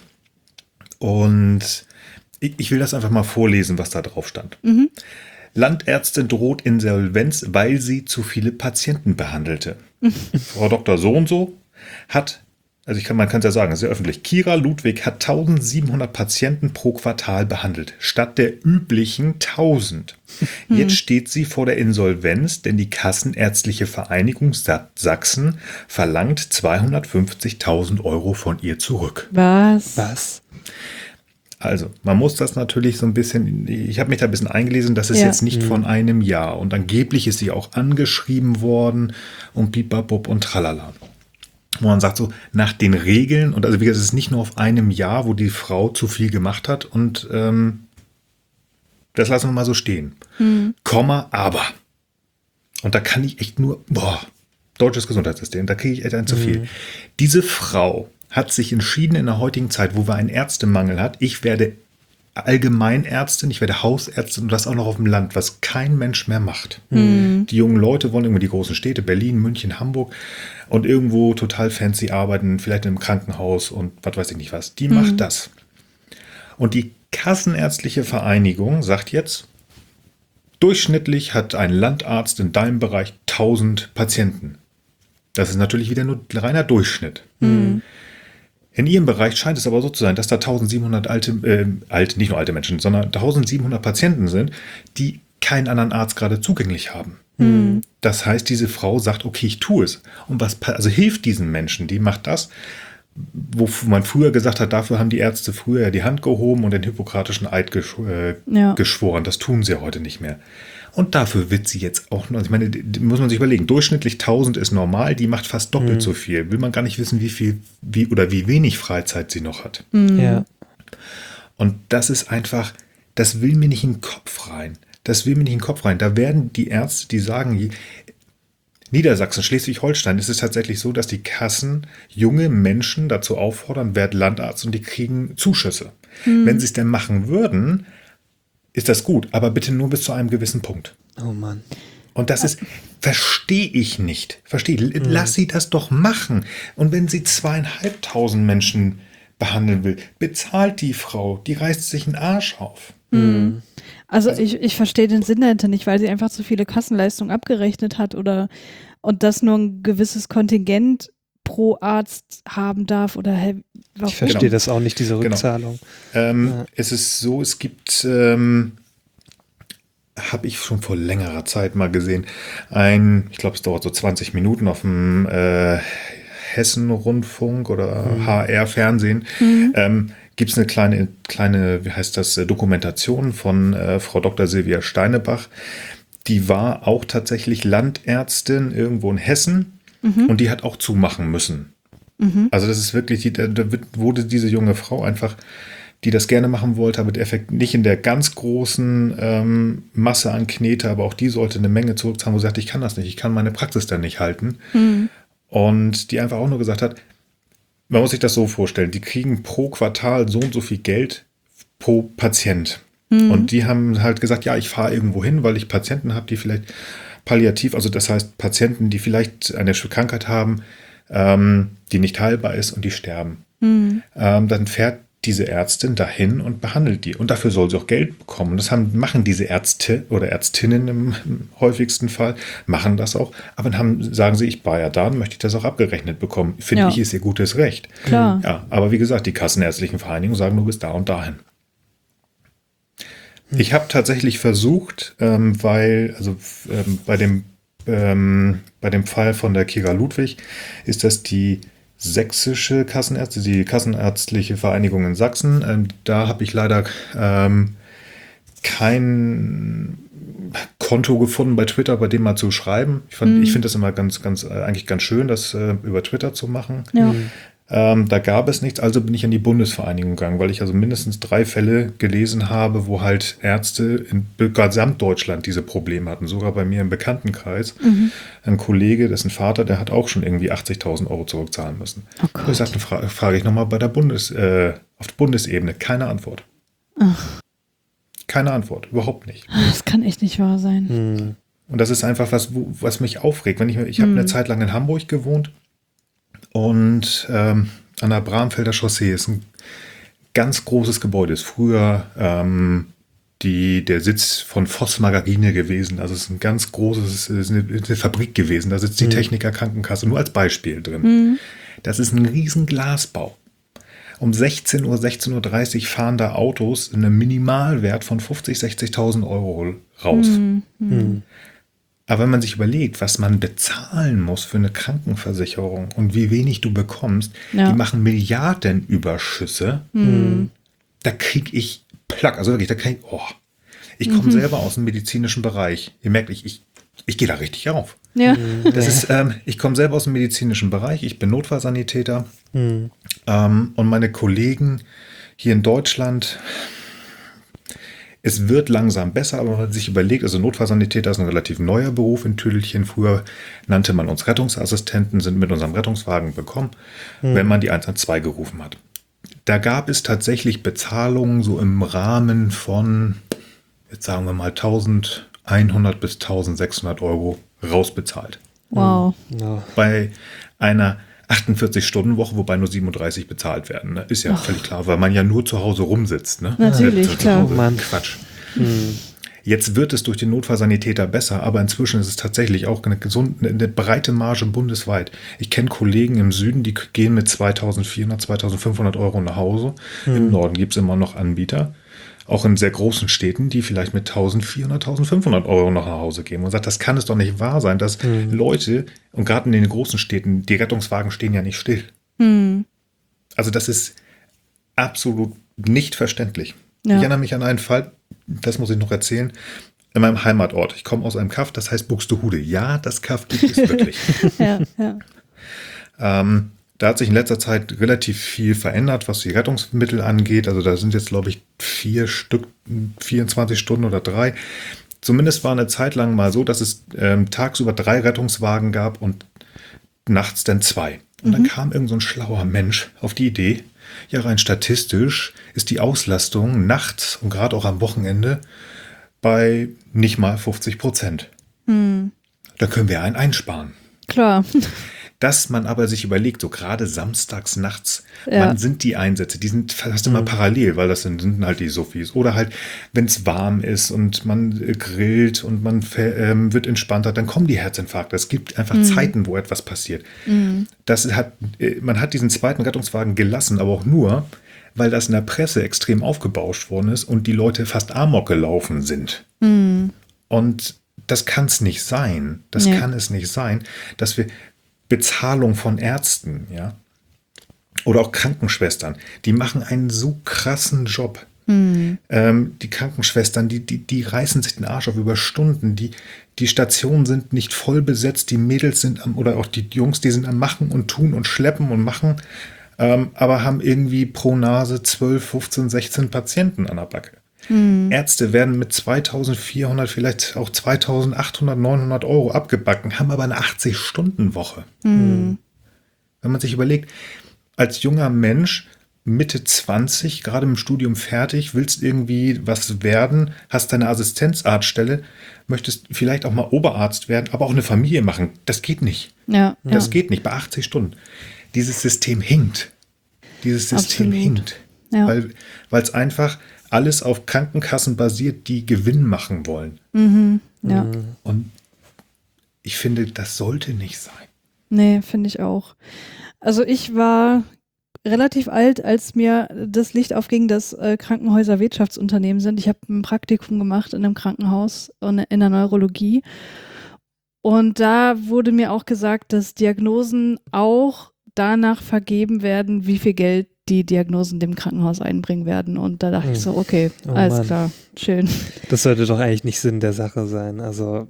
und ich, ich will das einfach mal vorlesen, was da drauf stand. Mhm. Landärztin droht Insolvenz, weil sie zu viele Patienten behandelte. Frau Doktor So und so hat Also ich kann, man kann es ja sagen, es ist ja öffentlich. Kira Ludwig hat eintausendsiebenhundert Patienten pro Quartal behandelt, statt der üblichen tausend. Hm. Jetzt steht sie vor der Insolvenz, denn die Kassenärztliche Vereinigung Sachsen verlangt zweihundertfünfzigtausend Euro von ihr zurück. Was? Was? Also, man muss das natürlich so ein bisschen, ich habe mich da ein bisschen eingelesen, das ist ja. jetzt nicht hm. von einem Jahr. Und angeblich ist sie auch angeschrieben worden und bibabub und tralala. Wo man sagt so, nach den Regeln, und also wie gesagt, es ist nicht nur auf einem Jahr, wo die Frau zu viel gemacht hat und ähm, das lassen wir mal so stehen. Hm. Komma, aber. Und da kann ich echt nur, boah, deutsches Gesundheitssystem, da kriege ich echt ein zu viel. Hm. Diese Frau hat sich entschieden in der heutigen Zeit, wo wir einen Ärztemangel hat, ich werde Allgemeinärztin, ich werde Hausärztin und das auch noch auf dem Land, was kein Mensch mehr macht. Mhm. Die jungen Leute wollen irgendwie die großen Städte, Berlin, München, Hamburg und irgendwo total fancy arbeiten, vielleicht im Krankenhaus und was weiß ich nicht was. Die mhm. macht das. Und die Kassenärztliche Vereinigung sagt jetzt, durchschnittlich hat ein Landarzt in deinem Bereich tausend Patienten. Das ist natürlich wieder nur reiner Durchschnitt. Mhm. In Ihrem Bereich scheint es aber so zu sein, dass da eintausendsiebenhundert alte, äh, alte, nicht nur alte Menschen, sondern eintausendsiebenhundert Patienten sind, die keinen anderen Arzt gerade zugänglich haben. Mhm. Das heißt, diese Frau sagt, okay, ich tue es. Und was, also hilft diesen Menschen, die macht das, wo man früher gesagt hat, dafür haben die Ärzte früher die Hand gehoben und den hippokratischen Eid gesch äh, Ja. geschworen. Das tun sie heute nicht mehr. Und dafür wird sie jetzt auch noch, ich meine, die, muss man sich überlegen, durchschnittlich tausend ist normal, die macht fast doppelt Mhm. so viel. Will man gar nicht wissen, wie viel, wie oder wie wenig Freizeit sie noch hat. Mhm. Ja. Und das ist einfach, das will mir nicht in den Kopf rein. Das will mir nicht in den Kopf rein. Da werden die Ärzte, die sagen, Niedersachsen, Schleswig-Holstein ist es tatsächlich so, dass die Kassen junge Menschen dazu auffordern, werd Landarzt und die kriegen Zuschüsse. Mhm. Wenn sie es denn machen würden, ist das gut, aber bitte nur bis zu einem gewissen Punkt. Oh Mann. Und das ist, verstehe ich nicht. Verstehe, lass sie das doch machen. Und wenn sie zweieinhalbtausend Menschen behandeln will, bezahlt die Frau, die reißt sich einen Arsch auf. Mhm. Also ich, ich verstehe den Sinn dahinter nicht, weil sie einfach zu viele Kassenleistungen abgerechnet hat oder und das nur ein gewisses Kontingent pro Arzt haben darf oder hey, warum? Ich verstehe Genau. das auch nicht, diese Genau. Rückzahlung. Ähm, Ja. Es ist so, es gibt, ähm, habe ich schon vor längerer Zeit mal gesehen, ein, ich glaube, es dauert so zwanzig Minuten auf dem äh, Hessen-Rundfunk oder Mhm. H R-Fernsehen, Mhm. ähm, gibt es eine kleine, kleine, wie heißt das, äh, Dokumentation von äh, Frau Doktor Silvia Steinebach. Die war auch tatsächlich Landärztin irgendwo in Hessen Mhm. und die hat auch zumachen müssen. Mhm. Also das ist wirklich, die, da da wird- wurde diese junge Frau einfach, die das gerne machen wollte, aber der Effekt nicht in der ganz großen ähm, Masse an Knete, aber auch die sollte eine Menge zurückzahlen, wo sie sagt, ich kann das nicht, ich kann meine Praxis dann nicht halten. Mhm. Und die einfach auch nur gesagt hat, man muss sich das so vorstellen, die kriegen pro Quartal so und so viel Geld pro Patient. Mhm. Und die haben halt gesagt, ja, ich fahre irgendwo hin, weil ich Patienten habe, die vielleicht palliativ, also das heißt Patienten, die vielleicht eine Krankheit haben, ähm, die nicht heilbar ist und die sterben. Mhm. Ähm, dann fährt diese Ärztin dahin und behandelt die. Und dafür soll sie auch Geld bekommen. Das haben, machen diese Ärzte oder Ärztinnen im, im häufigsten Fall, machen das auch. Aber dann haben, sagen sie, ich war ja da, dann möchte ich das auch abgerechnet bekommen. Finde Ja. ich, ist ihr gutes Recht. Klar. Ja, aber wie gesagt, die kassenärztlichen Vereinigungen sagen, du bist da und dahin. Ich habe tatsächlich versucht, ähm, weil, also ähm, bei dem ähm, bei dem Fall von der Kira Ludwig ist das die sächsische Kassenärzte, die Kassenärztliche Vereinigung in Sachsen. Ähm, da habe ich leider ähm, kein Konto gefunden bei Twitter, bei dem mal zu schreiben. Ich, fand- Mhm. ich finde das immer ganz, ganz, äh, eigentlich ganz schön, das äh, über Twitter zu machen. Ja. Ähm, da gab es nichts, also bin ich an die Bundesvereinigung gegangen, weil ich also mindestens drei Fälle gelesen habe, wo halt Ärzte in Gesamtdeutschland diese Probleme hatten. Sogar bei mir im Bekanntenkreis. Mhm. Ein Kollege, dessen Vater, der hat auch schon irgendwie achtzigtausend Euro zurückzahlen müssen. Oh Ich Gott. sagte, fra frage ich nochmal bei der Bundes, äh, auf der Bundesebene. Keine Antwort. Ach, Keine Antwort. Überhaupt nicht. das kann echt nicht wahr sein. Hm. Und das ist einfach was, wo, was mich aufregt. Wenn ich ich habe Mhm. eine Zeit lang in Hamburg gewohnt und ähm, an der Bramfelder Chaussee ist ein ganz großes Gebäude. Ist früher ähm, die, der Sitz von Voss Margarine gewesen. Also es ist ein ganz großes, es ist eine, eine Fabrik gewesen. Da sitzt die Mhm. Techniker Krankenkasse, nur als Beispiel drin. Mhm. Das ist ein riesen Glasbau. Um sechzehn Uhr, sechzehn Uhr dreißig fahren da Autos in einem Minimalwert von fünfzigtausend, sechzigtausend Euro raus. Mhm. Mhm. Hm. Aber wenn man sich überlegt, was man bezahlen muss für eine Krankenversicherung und wie wenig du bekommst, Ja. die machen Milliardenüberschüsse, Mhm. da kriege ich Plack. Also wirklich, da krieg ich, oh. Ich komme Mhm. selber aus dem medizinischen Bereich. Ihr merkt, ich, ich, ich gehe da richtig auf. Ja. Das ist, ähm, ich komme selber aus dem medizinischen Bereich. Ich bin Notfallsanitäter. Hm. Ähm, und meine Kollegen hier in Deutschland, es wird langsam besser, aber wenn man sich überlegt, also Notfallsanitäter ist ein relativ neuer Beruf in Tüdelchen. Früher nannte man uns Rettungsassistenten, sind mit unserem Rettungswagen bekommen, wenn man die eins eins zwei gerufen hat. Da gab es tatsächlich Bezahlungen so im Rahmen von, jetzt sagen wir mal, eintausendeinhundert bis eintausendsechshundert Euro rausbezahlt. Wow. Ja. Bei einer achtundvierzig-Stunden-Woche, wobei nur siebenunddreißig bezahlt werden. Ne? Ist ja völlig klar, weil man ja nur zu Hause rumsitzt. Ne? Natürlich, Zu klar. Hause. Oh Mann. Quatsch. Hm. Jetzt wird es durch den Notfallsanitäter besser, aber inzwischen ist es tatsächlich auch eine, gesunde, eine breite Marge bundesweit. Ich kenne Kollegen im Süden, die gehen mit zweitausendvierhundert, zweitausendfünfhundert Euro nach Hause. Mhm. Im Norden gibt es immer noch Anbieter, auch in sehr großen Städten, die vielleicht mit eintausendvierhundert, eintausendfünfhundert Euro noch nach Hause gehen. Und sagt, das kann es doch nicht wahr sein, dass mhm. Leute, und gerade in den großen Städten, die Rettungswagen stehen ja nicht still. Mhm. Also das ist absolut nicht verständlich. Ja. Ich erinnere mich an einen Fall, das muss ich noch erzählen, in meinem Heimatort. Ich komme aus einem Kaff, das heißt Buxtehude. Ja, das Kaff gibt es wirklich. ja, ja. Ähm, da hat sich in letzter Zeit relativ viel verändert, was die Rettungsmittel angeht. Also da sind jetzt, glaube ich, vier Stück, vierundzwanzig Stunden oder drei. Zumindest war eine Zeit lang mal so, dass es ähm, tagsüber drei Rettungswagen gab und nachts dann zwei. Und mhm. dann kam irgend so ein schlauer Mensch auf die Idee, ja, rein statistisch ist die Auslastung nachts und gerade auch am Wochenende bei nicht mal fünfzig Prozent. Hm. Da können wir einen einsparen. Klar. Dass man aber sich überlegt, so gerade samstags nachts, ja. wann sind die Einsätze? Die sind fast immer mhm. parallel, weil das sind, sind halt die Sophies. Oder halt, wenn es warm ist und man äh, grillt und man ähm, wird entspannter, dann kommen die Herzinfarkte. Es gibt einfach mhm. Zeiten, wo etwas passiert. Mhm. Das hat, äh, man hat diesen zweiten Rettungswagen gelassen, aber auch nur, weil das in der Presse extrem aufgebauscht worden ist und die Leute fast amok gelaufen sind. Mhm. Und das kann es nicht sein. Das ja. kann es nicht sein, dass wir Bezahlung von Ärzten, ja, oder auch Krankenschwestern, die machen einen so krassen Job. Mhm. Ähm, die Krankenschwestern, die, die, die reißen sich den Arsch auf über Stunden. Die, die Stationen sind nicht voll besetzt, die Mädels sind am, oder auch die Jungs, die sind am Machen und Tun und Schleppen und Machen, ähm, aber haben irgendwie pro Nase zwölf, fünfzehn, sechzehn Patienten an der Backe. Mhm. Ärzte werden mit zweitausendvierhundert, vielleicht auch zweitausendachthundert, neunhundert Euro abgebacken, haben aber eine achtzig-Stunden-Woche. Mhm. Wenn man sich überlegt, als junger Mensch, Mitte zwanzig, gerade im Studium fertig, willst irgendwie was werden, hast deine Assistenzarztstelle, möchtest vielleicht auch mal Oberarzt werden, aber auch eine Familie machen. Das geht nicht. Ja, das ja. geht nicht bei achtzig Stunden. Dieses System hinkt. Dieses System Absolut. hinkt. Ja. Weil es einfach alles auf Krankenkassen basiert, die Gewinn machen wollen. Mhm, ja. Und ich finde, das sollte nicht sein. Nee, finde ich auch. Also ich war relativ alt, als mir das Licht aufging, dass äh, Krankenhäuser Wirtschaftsunternehmen sind. Ich habe ein Praktikum gemacht in einem Krankenhaus und in der Neurologie. Und da wurde mir auch gesagt, dass Diagnosen auch danach vergeben werden, wie viel Geld die Diagnosen dem Krankenhaus einbringen werden. Und da dachte hm. ich so, okay, oh, alles Mann. klar, schön. Das sollte doch eigentlich nicht Sinn der Sache sein. Also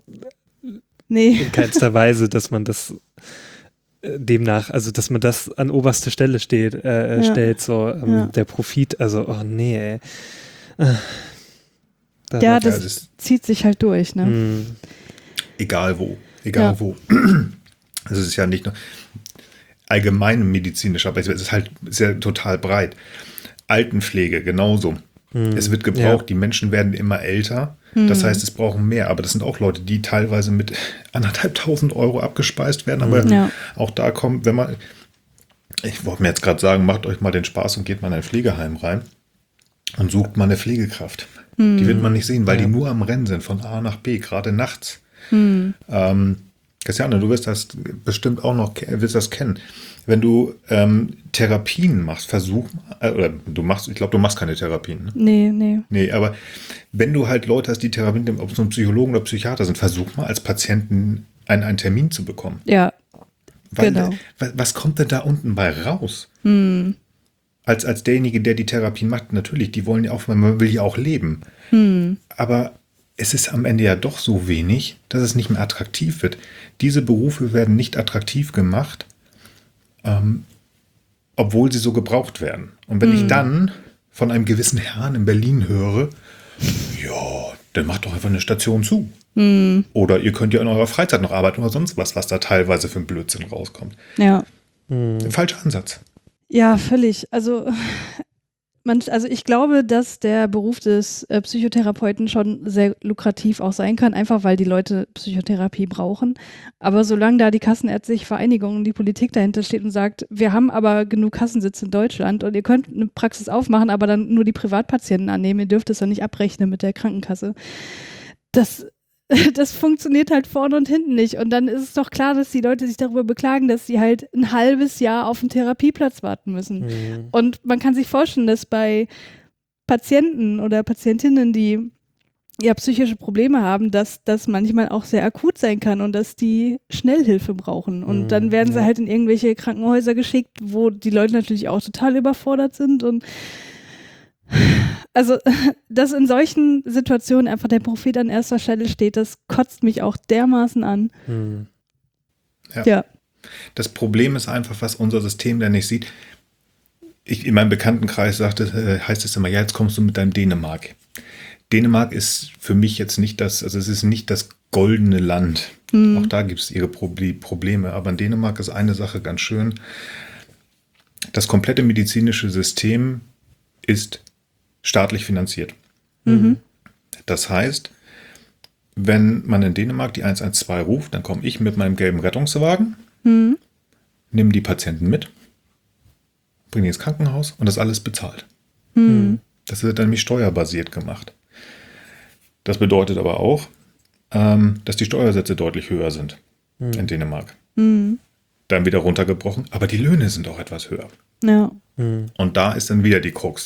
nee. in keinster Weise, dass man das äh, demnach, also dass man das an oberste Stelle steht, äh, ja. stellt, so ähm, ja. der Profit, also oh nee, ey. Äh, da ja, das, ja, das zieht sich halt durch, ne? Hm. Egal wo, egal ja. wo. Also es ist ja nicht nur allgemein medizinisch, aber es ist halt sehr total breit. Altenpflege genauso. Hm. Es wird gebraucht, ja. die Menschen werden immer älter. Hm. Das heißt, es brauchen mehr. Aber das sind auch Leute, die teilweise mit anderthalbtausend Euro abgespeist werden. Aber ja. auch da kommt, wenn man, ich wollte mir jetzt gerade sagen, macht euch mal den Spaß und geht mal in ein Pflegeheim rein und sucht mal eine Pflegekraft. Hm. Die wird man nicht sehen, weil ja. die nur am Rennen sind, von A nach B, gerade nachts. Hm. Ähm, Christiane, du wirst das bestimmt auch noch wirst das kennen. Wenn du ähm, Therapien machst, versuch, äh, oder du machst, ich glaube, du machst keine Therapien. Ne? Nee, nee. Nee, aber wenn du halt Leute hast, die Therapien nehmen, ob es nun Psychologen oder Psychiater sind, versuch mal als Patienten einen, einen Termin zu bekommen. Ja, Weil, genau. Was, was kommt denn da unten bei raus? Hm. Als, als derjenige, der die Therapien macht, natürlich, die wollen ja auch, man will ja auch leben. Hm. Aber es ist am Ende ja doch so wenig, dass es nicht mehr attraktiv wird. Diese Berufe werden nicht attraktiv gemacht, ähm, obwohl sie so gebraucht werden. Und wenn mm. ich dann von einem gewissen Herrn in Berlin höre, ja, dann macht doch einfach eine Station zu. Mm. Oder ihr könnt ja in eurer Freizeit noch arbeiten oder sonst was, was da teilweise für ein Blödsinn rauskommt. Ja. Mm. Falscher Ansatz. Ja, völlig. Also Man, also ich glaube, dass der Beruf des äh, Psychotherapeuten schon sehr lukrativ auch sein kann, einfach weil die Leute Psychotherapie brauchen. Aber solange da die Kassenärztliche Vereinigung und die Politik dahinter steht und sagt, wir haben aber genug Kassensitze in Deutschland und ihr könnt eine Praxis aufmachen, aber dann nur die Privatpatienten annehmen, ihr dürft es ja nicht abrechnen mit der Krankenkasse, das, das funktioniert halt vorne und hinten nicht. Und dann ist es doch klar, dass die Leute sich darüber beklagen, dass sie halt ein halbes Jahr auf einen Therapieplatz warten müssen. Mhm. Und man kann sich vorstellen, dass bei Patienten oder Patientinnen, die ja psychische Probleme haben, dass das manchmal auch sehr akut sein kann und dass die Schnellhilfe brauchen. Und Mhm, dann werden sie ja. halt in irgendwelche Krankenhäuser geschickt, wo die Leute natürlich auch total überfordert sind. Und also, dass in solchen Situationen einfach der Prophet an erster Stelle steht, das kotzt mich auch dermaßen an. Mhm. Ja. Ja. Das Problem ist einfach, was unser System da nicht sieht. Ich, in meinem Bekanntenkreis sagte, äh, heißt es immer, ja, jetzt kommst du mit deinem Dänemark. Dänemark ist für mich jetzt nicht das, also es ist nicht das goldene Land. Mhm. Auch da gibt es ihre Proble- Probleme. Aber in Dänemark ist eine Sache ganz schön. Das komplette medizinische System ist staatlich finanziert. Mhm. Das heißt, wenn man in Dänemark die eins eins zwei ruft, dann komme ich mit meinem gelben Rettungswagen, Mhm. nehme die Patienten mit, bringe die ins Krankenhaus und das alles bezahlt. Mhm. Das wird dann nämlich steuerbasiert gemacht. Das bedeutet aber auch, ähm, dass die Steuersätze deutlich höher sind Mhm. in Dänemark. Mhm. Dann wieder runtergebrochen, aber die Löhne sind auch etwas höher. Ja. Mhm. Und da ist dann wieder die Krux.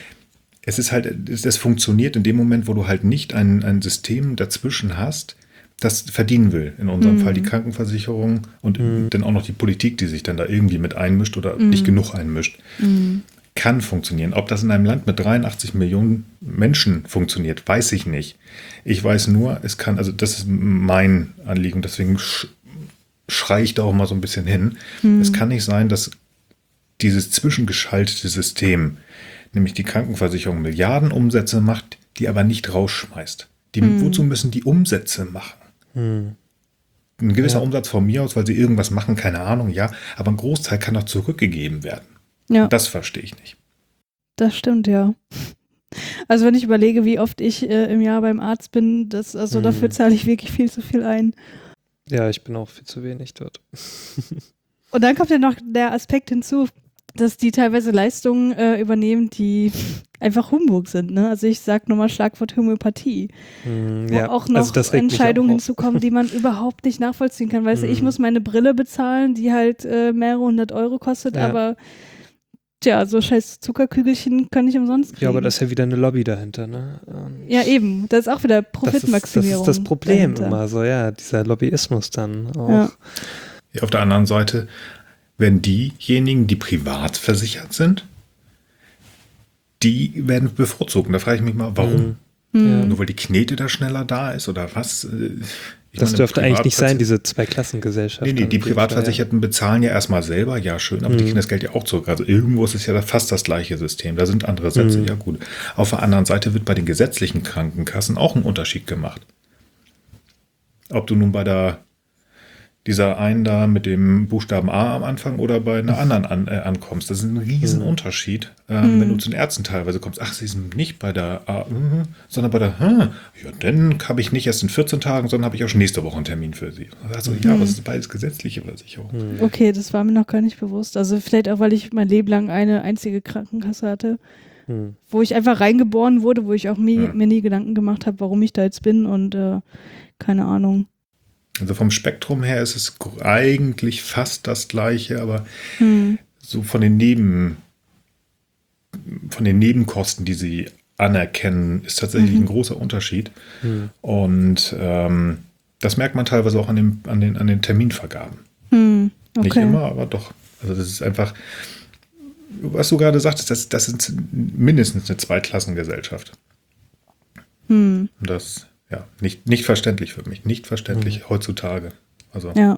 Es ist halt, es, es funktioniert in dem Moment, wo du halt nicht ein, ein System dazwischen hast, das verdienen will. In unserem Mhm. Fall die Krankenversicherung und Mhm. dann auch noch die Politik, die sich dann da irgendwie mit einmischt oder Mhm. nicht genug einmischt. Mhm. Kann funktionieren. Ob das in einem Land mit dreiundachtzig Millionen Menschen funktioniert, weiß ich nicht. Ich weiß nur, es kann, also das ist mein Anliegen, deswegen sch schreie ich da auch mal so ein bisschen hin. Mhm. Es kann nicht sein, dass dieses zwischengeschaltete System, nämlich die Krankenversicherung, Milliarden Umsätze macht, die aber nicht rausschmeißt. Die, Mhm. Wozu müssen die Umsätze machen? Mhm. Ein gewisser Ja. Umsatz von mir aus, weil sie irgendwas machen, keine Ahnung, ja, aber ein Großteil kann doch zurückgegeben werden. Ja, Das verstehe ich nicht. das stimmt, ja. Also wenn ich überlege, wie oft ich äh, im Jahr beim Arzt bin, das, also Mhm. dafür zahle ich wirklich viel zu viel ein. Ja, ich bin auch viel zu wenig dort. Und dann kommt ja noch der Aspekt hinzu, dass die teilweise Leistungen äh, übernehmen, die einfach Humbug sind. Ne? Also ich sage nochmal Schlagwort Homöopathie. Mhm, Wo ja, auch noch also das regt mich Entscheidungen auch auf. hinzukommen, die man überhaupt nicht nachvollziehen kann. Weißt du, ich Mhm. muss meine Brille bezahlen, die halt äh, mehrere hundert Euro kostet, Ja. aber tja, so scheiß Zuckerkügelchen kann ich umsonst kriegen. Ja, aber da ist ja wieder eine Lobby dahinter, ne? Und ja, eben. Das ist auch wieder das ist, das Profitmaximierung. ist das Problem dahinter. immer so, ja, dieser Lobbyismus dann auch. Ja. Ja, auf der anderen Seite, wenn diejenigen, die privat versichert sind, die werden bevorzugt. Und da frage ich mich mal, warum? Mhm. Hm. Ja. Nur weil die Knete da schneller da ist oder was? Ich Das meine, dürfte eigentlich nicht sein, Privatversi- diese Zweiklassengesellschaft. Nee, nee, dann die in dem Fall, Privatversicherten bezahlen ja erstmal selber, ja schön, aber die Mhm. kriegen das Geld ja auch zurück. Also irgendwo ist es ja fast das gleiche System. Da sind andere Sätze, Mhm. ja gut. Auf der anderen Seite wird bei den gesetzlichen Krankenkassen auch ein Unterschied gemacht. Ob du nun bei der dieser einen da mit dem Buchstaben A am Anfang oder bei einer anderen an, äh, ankommst. Das ist ein riesen Mhm. Unterschied, ähm, Mhm. wenn du zu den Ärzten teilweise kommst. Ach, sie sind nicht bei der A, mhm, sondern bei der, hm, ja, dann habe ich nicht erst in vierzehn Tagen, sondern habe ich auch schon nächste Woche einen Termin für sie. Also, ja, aber es ist beides gesetzliche Versicherung. Mhm. Okay, das war mir noch gar nicht bewusst. Also vielleicht auch, weil ich mein Leben lang eine einzige Krankenkasse hatte, Mhm. wo ich einfach reingeboren wurde, wo ich auch nie, Ja. mir nie Gedanken gemacht habe, warum ich da jetzt bin und äh, keine Ahnung. Also vom Spektrum her ist es gr- eigentlich fast das gleiche, aber Hm. so von den Neben, von den Nebenkosten, die sie anerkennen, ist tatsächlich Mhm. ein großer Unterschied. Mhm. Und ähm, das merkt man teilweise auch an, dem, an, den, an den Terminvergaben. Hm. Okay. Nicht immer, aber doch. Also das ist einfach, was du gerade sagtest, das, das ist mindestens eine Zweiklassengesellschaft. Hm. Und das, ja, nicht, nicht verständlich für mich. Nicht verständlich heutzutage. Also, Ja.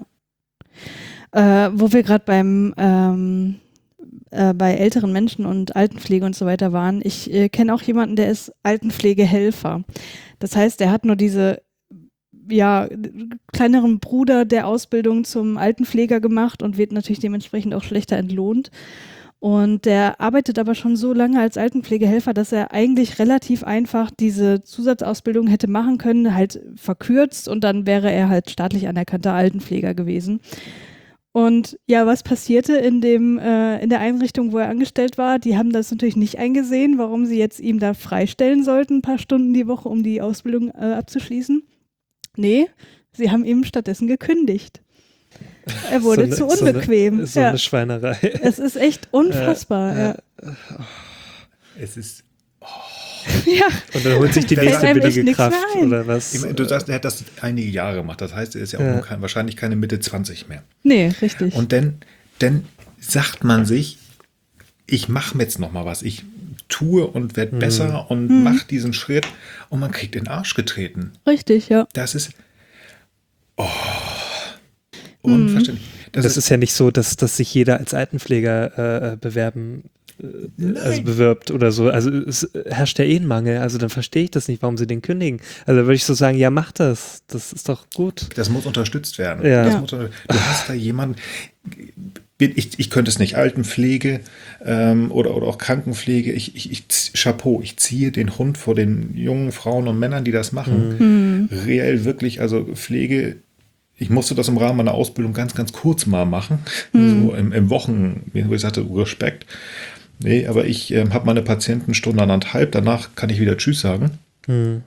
Äh, wo wir gerade beim ähm, äh, bei älteren Menschen und Altenpflege und so weiter waren. Ich äh, kenne auch jemanden, der ist Altenpflegehelfer. Das heißt, der hat nur diese ja, kleineren Bruder der Ausbildung zum Altenpfleger gemacht und wird natürlich dementsprechend auch schlechter entlohnt. Und der arbeitet aber schon so lange als Altenpflegehelfer, dass er eigentlich relativ einfach diese Zusatzausbildung hätte machen können, halt verkürzt und dann wäre er halt staatlich anerkannter Altenpfleger gewesen. Und ja, was passierte in dem äh, in der Einrichtung, wo er angestellt war? Die haben das natürlich nicht eingesehen, warum sie jetzt ihm da freistellen sollten, ein paar Stunden die Woche, um die Ausbildung äh, abzuschließen. Nee, sie haben ihm stattdessen gekündigt. Er wurde so eine, zu unbequem. So eine, so ja. eine Schweinerei. Es ist echt unfassbar. Äh, ja. äh, Es ist. ja. Und dann holt sich die Da nächste fällt einem echt billige nichts Kraft mehr ein. oder was? Ich meine, du sagst, er hat das einige Jahre gemacht. Das heißt, er ist ja auch Ja. noch kein, wahrscheinlich keine Mitte zwanzig mehr. Nee, richtig. Und dann, dann sagt man sich, ich mache jetzt noch mal was. Ich tue und werde Mhm. besser und Mhm. mache diesen Schritt und man kriegt in den Arsch getreten. richtig, ja. Das ist oh, unverständlich. Das, das ist ja nicht so, dass, dass sich jeder als Altenpfleger äh, bewerben äh, also bewirbt oder so. Also es herrscht ja eh ein Mangel. Also dann verstehe ich das nicht, warum sie den kündigen. Also würde ich so sagen, ja, mach das. Das ist doch gut. Das muss unterstützt werden. Ja. Das Ja. muss, du hast da jemanden, ich, ich könnte es nicht, Altenpflege ähm, oder, oder auch Krankenpflege, ich, ich, ich, Chapeau, ich ziehe den Hund vor den jungen Frauen und Männern, die das machen. Mhm. Reell wirklich, also Pflege, ich musste das im Rahmen meiner Ausbildung ganz, ganz kurz mal machen, so im, im Wochen, wo ich sagte, Respekt. Nee, aber ich ähm, habe meine Patienten Stunde anderthalb, danach kann ich wieder Tschüss sagen. Hm.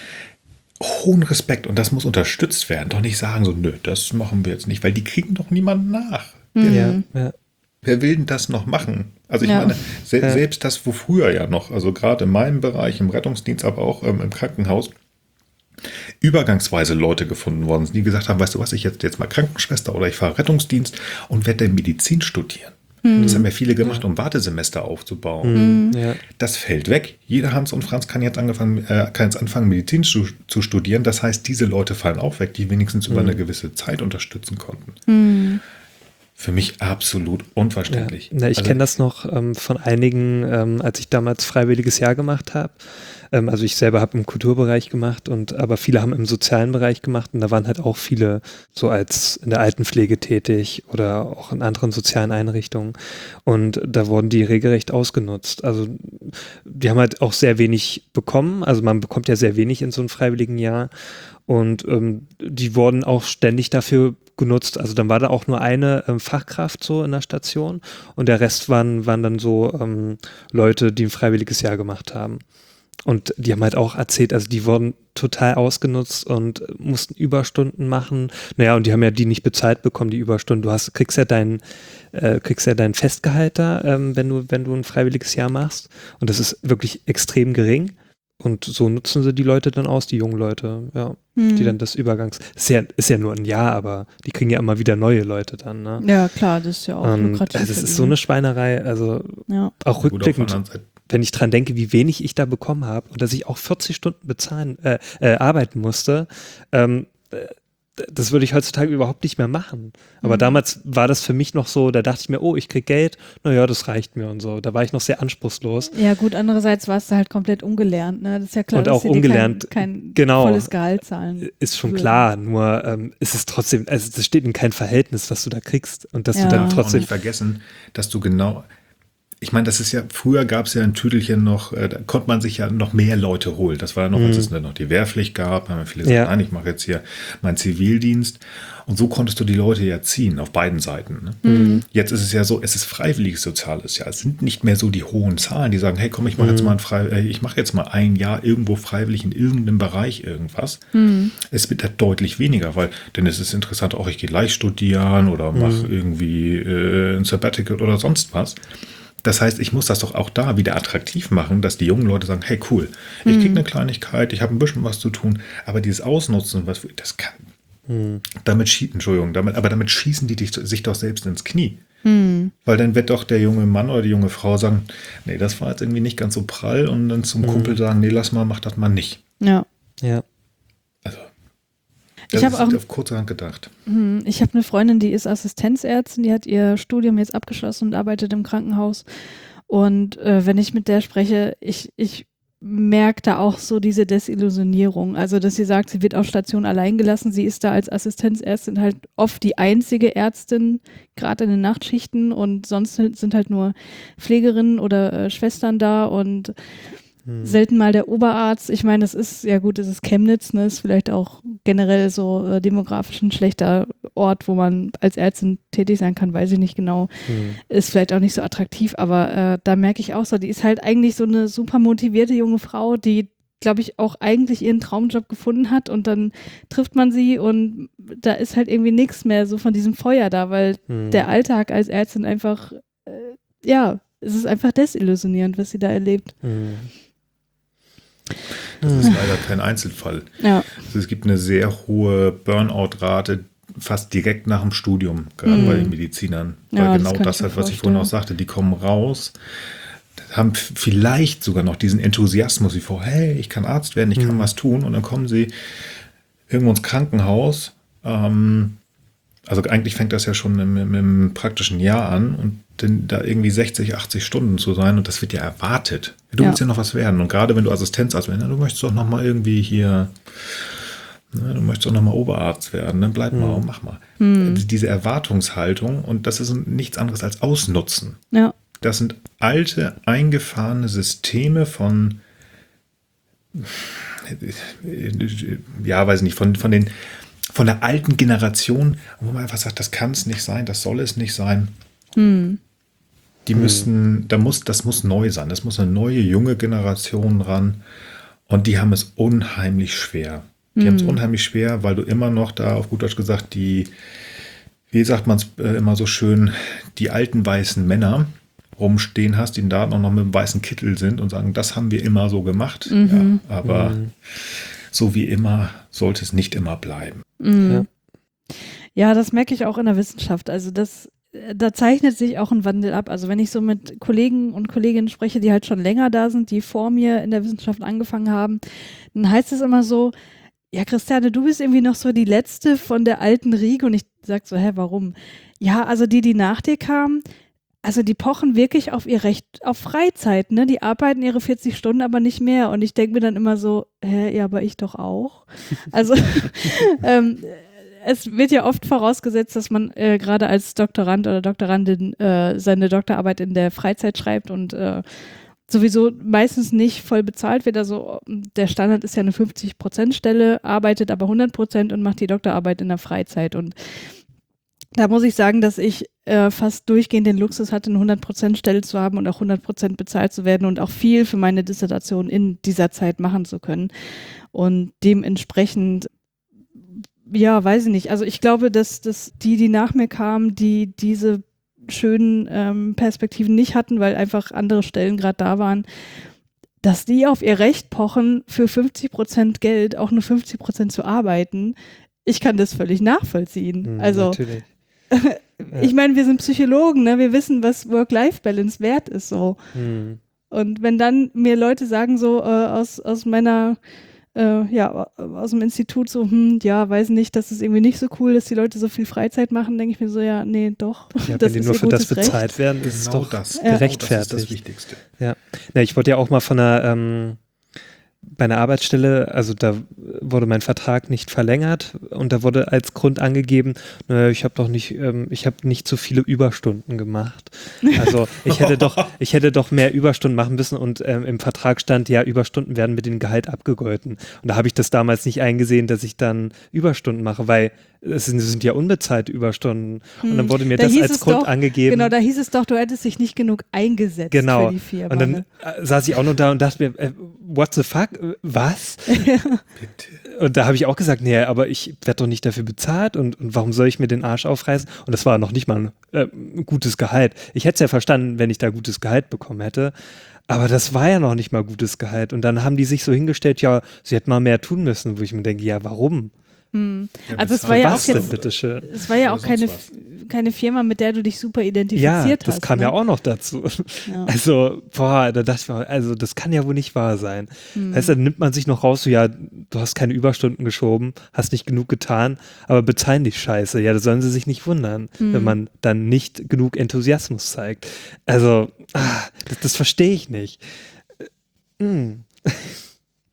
Hohen Respekt und das muss unterstützt werden. Doch nicht sagen so, nö, das machen wir jetzt nicht, weil die kriegen doch niemanden nach. Wer, Ja, ja. wer will denn das noch machen? Also ich Ja. meine, se Ja. selbst das, wo früher ja noch, also gerade in meinem Bereich, im Rettungsdienst, aber auch ähm, im Krankenhaus, übergangsweise Leute gefunden worden sind, die gesagt haben, weißt du was, ich jetzt, jetzt mal Krankenschwester oder ich fahre Rettungsdienst und werde dann Medizin studieren. Das haben ja viele gemacht, um Wartesemester aufzubauen. Ja. Das fällt weg. Jeder Hans und Franz kann jetzt, angefangen, äh, kann jetzt anfangen, Medizin zu, zu studieren. Das heißt, diese Leute fallen auch weg, die wenigstens über eine gewisse Zeit unterstützen konnten. Mhm. Für mich absolut unverständlich. Ja. Na, ich Also, kenne das noch ähm, von einigen, ähm, als ich damals freiwilliges Jahr gemacht habe. Ähm, also ich selber habe im Kulturbereich gemacht, und aber viele haben im sozialen Bereich gemacht, und da waren halt auch viele so als in der Altenpflege tätig oder auch in anderen sozialen Einrichtungen, und da wurden die regelrecht ausgenutzt. Also die haben halt auch sehr wenig bekommen, also man bekommt ja sehr wenig in so einem freiwilligen Jahr, und ähm, die wurden auch ständig dafür genutzt. Also dann war da auch nur eine ähm, Fachkraft so in der Station, und der Rest waren, waren dann so ähm, Leute, die ein freiwilliges Jahr gemacht haben. Und die haben halt auch erzählt, also die wurden total ausgenutzt und mussten Überstunden machen. Naja, und die haben ja die nicht bezahlt bekommen, die Überstunden. Du hast, kriegst ja dein, äh, kriegst ja dein Festgehalt da, ähm, wenn du, wenn du ein freiwilliges Jahr machst. Und das ist wirklich extrem gering. Und so nutzen sie die Leute dann aus, die jungen Leute, ja, Mhm. die dann das Übergangs, ist ja, ist ja nur ein Jahr, aber die kriegen ja immer wieder neue Leute dann, ne? Ja, klar, das ist ja auch Und lukrativ. also es für ist die, so ne? eine Schweinerei, also Ja. auch gut, auf der rückblickend, anderen Seite, wenn ich dran denke, wie wenig ich da bekommen habe und dass ich auch vierzig Stunden bezahlen, äh, äh, arbeiten musste, ähm, äh, das würde ich heutzutage überhaupt nicht mehr machen. Aber Mhm. damals war das für mich noch so, da dachte ich mir, oh, ich krieg Geld, naja, das reicht mir und so. Da war ich noch sehr anspruchslos. Ja, gut, andererseits warst du halt komplett ungelernt, ne? Das ist ja klar, Und dass auch sie dir ungelernt, kein, kein genau. volles Gehalt zahlen. Ist schon würden. klar, nur ähm, ist es trotzdem, also das steht in keinem Verhältnis, was du da kriegst. Und dass Ja. du dann auch trotzdem, nicht vergessen, dass du genau, ich meine, das ist ja, früher gab es ja ein Tüdelchen noch, äh, da konnte man sich ja noch mehr Leute holen. Das war ja noch, als es dann noch die Wehrpflicht gab, haben ja viele gesagt, Ja. nein, ich mache jetzt hier meinen Zivildienst. Und so konntest du die Leute ja ziehen, auf beiden Seiten. Ne? Jetzt ist es ja so, es ist freiwilliges soziales Jahr. Es sind nicht mehr so die hohen Zahlen, die sagen, hey, komm, ich mache jetzt mal ein frei, äh, ich mache jetzt mal ein Jahr irgendwo freiwillig in irgendeinem Bereich irgendwas. Es wird halt deutlich weniger, weil, denn es ist interessant, auch ich gehe leicht studieren oder mache irgendwie äh, ein Sabbatical oder sonst was. Das heißt, ich muss das doch auch da wieder attraktiv machen, dass die jungen Leute sagen, hey cool, ich kriege eine Kleinigkeit, ich habe ein bisschen was zu tun, aber dieses Ausnutzen, was, das kann, damit schießen, Entschuldigung, damit, aber damit schießen die dich, sich doch selbst ins Knie. Weil dann wird doch der junge Mann oder die junge Frau sagen, nee, das war jetzt irgendwie nicht ganz so prall, und dann zum Kumpel sagen, nee, lass mal, mach das mal nicht. Ja. ja. Also, Ich das habe ist auch, auf kurzerhand gedacht. hm, ich habe eine Freundin, die ist Assistenzärztin, die hat ihr Studium jetzt abgeschlossen und arbeitet im Krankenhaus. Und äh, wenn ich mit der spreche, ich, ich merke da auch so diese Desillusionierung. Also, dass sie sagt, sie wird auf Station allein gelassen. Sie ist da als Assistenzärztin halt oft die einzige Ärztin, gerade in den Nachtschichten, und sonst sind halt nur Pflegerinnen oder äh, Schwestern da, und Hm. selten mal der Oberarzt. Ich meine, das ist, ja gut, es ist Chemnitz, ne, ist vielleicht auch generell so äh, demografisch ein schlechter Ort, wo man als Ärztin tätig sein kann, weiß ich nicht genau. Hm. Ist vielleicht auch nicht so attraktiv, aber äh, da merke ich auch so, die ist halt eigentlich so eine super motivierte junge Frau, die, glaube ich, auch eigentlich ihren Traumjob gefunden hat und dann trifft man sie und da ist halt irgendwie nichts mehr so von diesem Feuer da, weil Hm. der Alltag als Ärztin einfach, äh, ja, es ist einfach desillusionierend, was sie da erlebt. Hm. Das ist leider kein Einzelfall. Ja. Also es gibt eine sehr hohe Burnout-Rate fast direkt nach dem Studium, gerade Mhm. bei den Medizinern. Ja, Weil das genau kann das ich mir halt, was ich vorhin auch vorstellen. sagte, die kommen raus, haben f- vielleicht sogar noch diesen Enthusiasmus wie vor, hey, ich kann Arzt werden, ich kann Mhm. was tun und dann kommen sie irgendwo ins Krankenhaus. Ähm, also eigentlich fängt das ja schon im, im, im praktischen Jahr an und dann da irgendwie sechzig, achtzig Stunden zu sein und das wird ja erwartet. Du Ja. willst ja noch was werden und gerade wenn du Assistenzarzt werden, du möchtest doch noch mal irgendwie hier, ne, du möchtest doch noch mal Oberarzt werden, dann bleib mal und mach mal. Mhm. Diese Erwartungshaltung und das ist nichts anderes als Ausnutzen. Ja. Das sind alte, eingefahrene Systeme von, ja, weiß nicht, von, von, den, von der alten Generation, wo man einfach sagt, das kann es nicht sein, das soll es nicht sein. Mhm. Die müssen, da muss, das muss neu sein, das muss eine neue, junge Generation ran und die haben es unheimlich schwer. Die haben es unheimlich schwer, weil du immer noch da, auf gut Deutsch gesagt, die, wie sagt man es äh, immer so schön, die alten weißen Männer rumstehen hast, die da noch mit einem weißen Kittel sind und sagen, das haben wir immer so gemacht. Mhm. Ja, aber Mhm. so wie immer sollte es nicht immer bleiben. Mhm. Ja. Ja, das merke ich auch in der Wissenschaft. Also das, äh, da zeichnet sich auch ein Wandel ab. Also wenn ich so mit Kollegen und Kolleginnen spreche, die halt schon länger da sind, die vor mir in der Wissenschaft angefangen haben, dann heißt es immer so, ja, Christiane, du bist irgendwie noch so die Letzte von der alten Riege. Und ich sag so, hä, warum? Ja, also die, die nach dir kamen, also die pochen wirklich auf ihr Recht auf Freizeit, ne? Die arbeiten ihre vierzig Stunden, aber nicht mehr. Und ich denke mir dann immer so, hä, ja, aber ich doch auch. Also ähm, es wird ja oft vorausgesetzt, dass man äh, gerade als Doktorand oder Doktorandin äh, seine Doktorarbeit in der Freizeit schreibt und äh, sowieso meistens nicht voll bezahlt wird. Also der Standard ist ja eine fünfzig Prozent Stelle, arbeitet aber hundert Prozent und macht die Doktorarbeit in der Freizeit. Und da muss ich sagen, dass ich äh, fast durchgehend den Luxus hatte, eine hundert Prozent Stelle zu haben und auch hundert Prozent bezahlt zu werden und auch viel für meine Dissertation in dieser Zeit machen zu können. Und dementsprechend, ja, weiß ich nicht. Also ich glaube, dass, dass die, die nach mir kamen, die diese schönen ähm, Perspektiven nicht hatten, weil einfach andere Stellen gerade da waren, dass die auf ihr Recht pochen, für fünfzig Prozent Geld auch nur fünfzig Prozent zu arbeiten. Ich kann das völlig nachvollziehen. Mhm, also natürlich. ich meine, wir sind Psychologen, ne? Wir wissen, was Work-Life-Balance wert ist so. Mhm. Und wenn dann mir Leute sagen so äh, aus, aus meiner äh, ja, aus dem Institut so, hm, ja, weiß nicht, das ist irgendwie nicht so cool, dass die Leute so viel Freizeit machen, denke ich mir so, ja, nee, doch. Ja, das wenn die ist nur ihr für das gutes Recht. bezahlt werden, ist es doch das, Ja. gerechtfertigt. Das ist das Wichtigste. Ja, ja, ich wurde ja auch mal von einer, ähm, bei einer Arbeitsstelle, also da wurde mein Vertrag nicht verlängert und da wurde als Grund angegeben, naja, ich habe doch nicht, ähm, ich habe nicht so viele Überstunden gemacht. Also ich hätte doch, ich hätte doch mehr Überstunden machen müssen und ähm, im Vertrag stand, ja, Überstunden werden mit dem Gehalt abgegolten. Und da habe ich das damals nicht eingesehen, dass ich dann Überstunden mache, weil es sind, es sind ja unbezahlte Überstunden. Und dann wurde mir Da das hieß als es Grund doch, angegeben. Genau, da hieß es doch, du hättest dich nicht genug eingesetzt Genau. für die Firma. Und dann Ne? äh, saß ich auch nur da und dachte mir, äh, what the fuck? Äh, Was? Bitte. Und da habe ich auch gesagt, nee, aber ich werde doch nicht dafür bezahlt und, und warum soll ich mir den Arsch aufreißen? Und das war noch nicht mal ein, äh, ein gutes Gehalt. Ich hätte es ja verstanden, wenn ich da gutes Gehalt bekommen hätte. Aber das war ja noch nicht mal gutes Gehalt. Und dann haben die sich so hingestellt, ja, sie hätten mal mehr tun müssen, wo ich mir denke, ja, warum? Hm. Ja, Also es bezahlt war ja auch Was denn, jetzt, bitteschön? es war ja Oder auch keine, sonst keine Firma, mit der du dich super identifiziert Ja, hast. das kam ne? ja auch noch dazu. Ja. Also, boah, da dachte ich mir, also das kann ja wohl nicht wahr sein. Hm. Weißt du, dann nimmt man sich noch raus, so ja, du hast keine Überstunden geschoben, hast nicht genug getan, aber bezahlen dich scheiße. Ja, da sollen sie sich nicht wundern, Hm. wenn man dann nicht genug Enthusiasmus zeigt. Also, ah, das, das verstehe ich nicht. Äh, mm.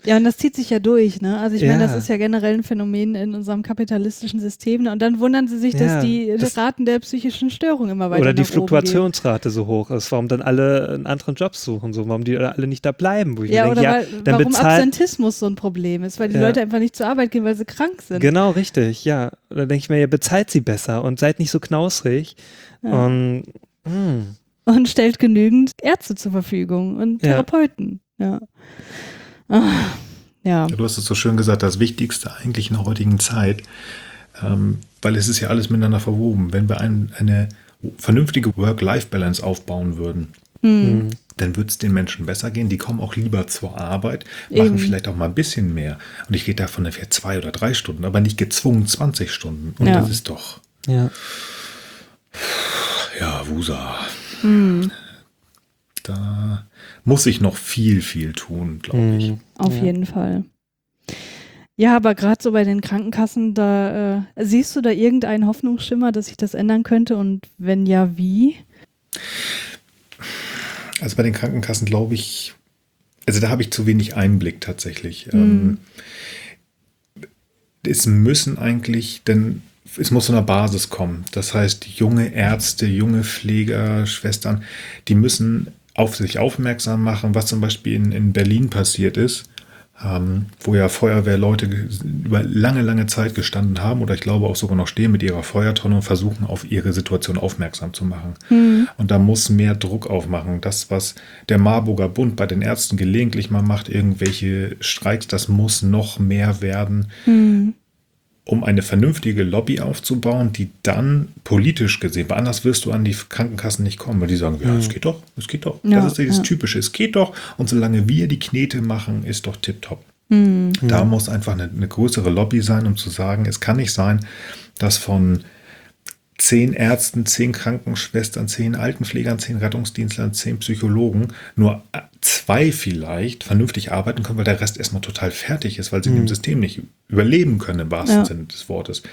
Ja, und das zieht sich ja durch, ne? Also ich Ja. meine, das ist ja generell ein Phänomen in unserem kapitalistischen System. Ne? Und dann wundern sie sich, Ja, dass die das- Raten der psychischen Störung immer weiter Oder die nach oben gehen. Fluktuationsrate so hoch ist, warum dann alle einen anderen Job suchen, so, warum die alle nicht da bleiben. Wo ich Ja, mir oder denke, weil, ja, dann warum bezahlt, Absentismus so ein Problem ist, weil die Ja. Leute einfach nicht zur Arbeit gehen, weil sie krank sind. Genau, richtig, ja. Da denke ich mir, ja, bezahlt sie besser und seid nicht so knausrig. Ja. Und mh, Und stellt genügend Ärzte zur Verfügung und Ja. Therapeuten. Ja. Ah, ja. Ja, du hast es so schön gesagt, das Wichtigste eigentlich in der heutigen Zeit, ähm, weil es ist ja alles miteinander verwoben. Wenn wir ein, eine vernünftige Work-Life-Balance aufbauen würden, Hm. dann wird es den Menschen besser gehen. Die kommen auch lieber zur Arbeit, machen Eben. vielleicht auch mal ein bisschen mehr. Und ich rede davon ungefähr zwei oder drei Stunden, aber nicht gezwungen zwanzig Stunden. Und Ja. das ist doch, ja. ja, Wusa. Hm. Da muss ich noch viel, viel tun, glaube ich. Mhm. Auf Ja. jeden Fall. Ja, aber gerade so bei den Krankenkassen, da äh, siehst du da irgendeinen Hoffnungsschimmer, dass sich das ändern könnte und wenn ja, wie? Also bei den Krankenkassen glaube ich, also da habe ich zu wenig Einblick tatsächlich. Ähm, es müssen eigentlich, denn es muss von der Basis kommen. Das heißt, junge Ärzte, junge Pfleger, Schwestern, die müssen auf sich aufmerksam machen, was zum Beispiel in, in Berlin passiert ist, ähm, wo ja Feuerwehrleute ge- über lange, lange Zeit gestanden haben oder ich glaube auch sogar noch stehen mit ihrer Feuertonne und versuchen, auf ihre Situation aufmerksam zu machen. Und da muss mehr Druck aufmachen. Das, was der Marburger Bund bei den Ärzten gelegentlich mal macht, irgendwelche Streiks, das muss noch mehr werden, Hm. um eine vernünftige Lobby aufzubauen, die dann politisch gesehen, weil anders wirst du an die Krankenkassen nicht kommen, weil die sagen, ja, es geht doch, es geht doch. Ja, das ist dieses ja. Typische, es geht doch. Und solange wir die Knete machen, ist doch tipptopp. Hm. Da muss einfach eine, eine größere Lobby sein, um zu sagen, es kann nicht sein, dass von zehn Ärzten, zehn Krankenschwestern, zehn Altenpflegern, zehn Rettungsdienstlern, zehn Psychologen nur zwei vielleicht vernünftig arbeiten können, weil der Rest erstmal total fertig ist, weil sie in dem System nicht überleben können, im wahrsten Ja. Sinne des Wortes.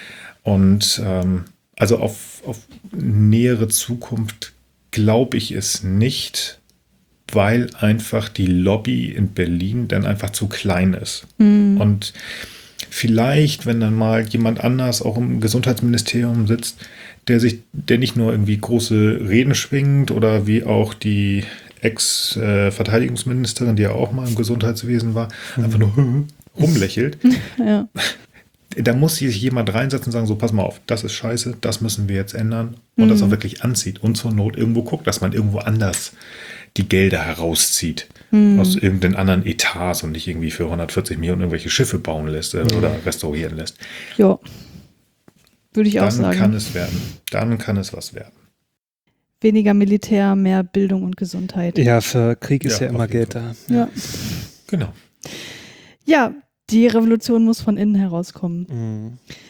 Und ähm, also auf, auf nähere Zukunft glaube ich es nicht, weil einfach die Lobby in Berlin dann einfach zu klein ist. Und vielleicht, wenn dann mal jemand anders auch im Gesundheitsministerium sitzt, der sich, der nicht nur irgendwie große Reden schwingt oder wie auch die Ex-Verteidigungsministerin, die ja auch mal im Gesundheitswesen war, einfach nur rumlächelt. Ja. Da muss sich jemand reinsetzen und sagen, so pass mal auf, das ist scheiße, das müssen wir jetzt ändern und das auch wirklich anzieht und zur Not irgendwo guckt, dass man irgendwo anders die Gelder herauszieht aus irgendeinen anderen Etats und nicht irgendwie für hundertvierzig Millionen irgendwelche Schiffe bauen lässt äh, oder restaurieren lässt. Ja. Würde ich auch Dann sagen. kann es werden. Dann kann es was werden. Weniger Militär, mehr Bildung und Gesundheit. ja, für Krieg ist Ja, ja, immer auf jeden Geld da. Ja. Genau. Ja, die Revolution muss von innen herauskommen. Mhm.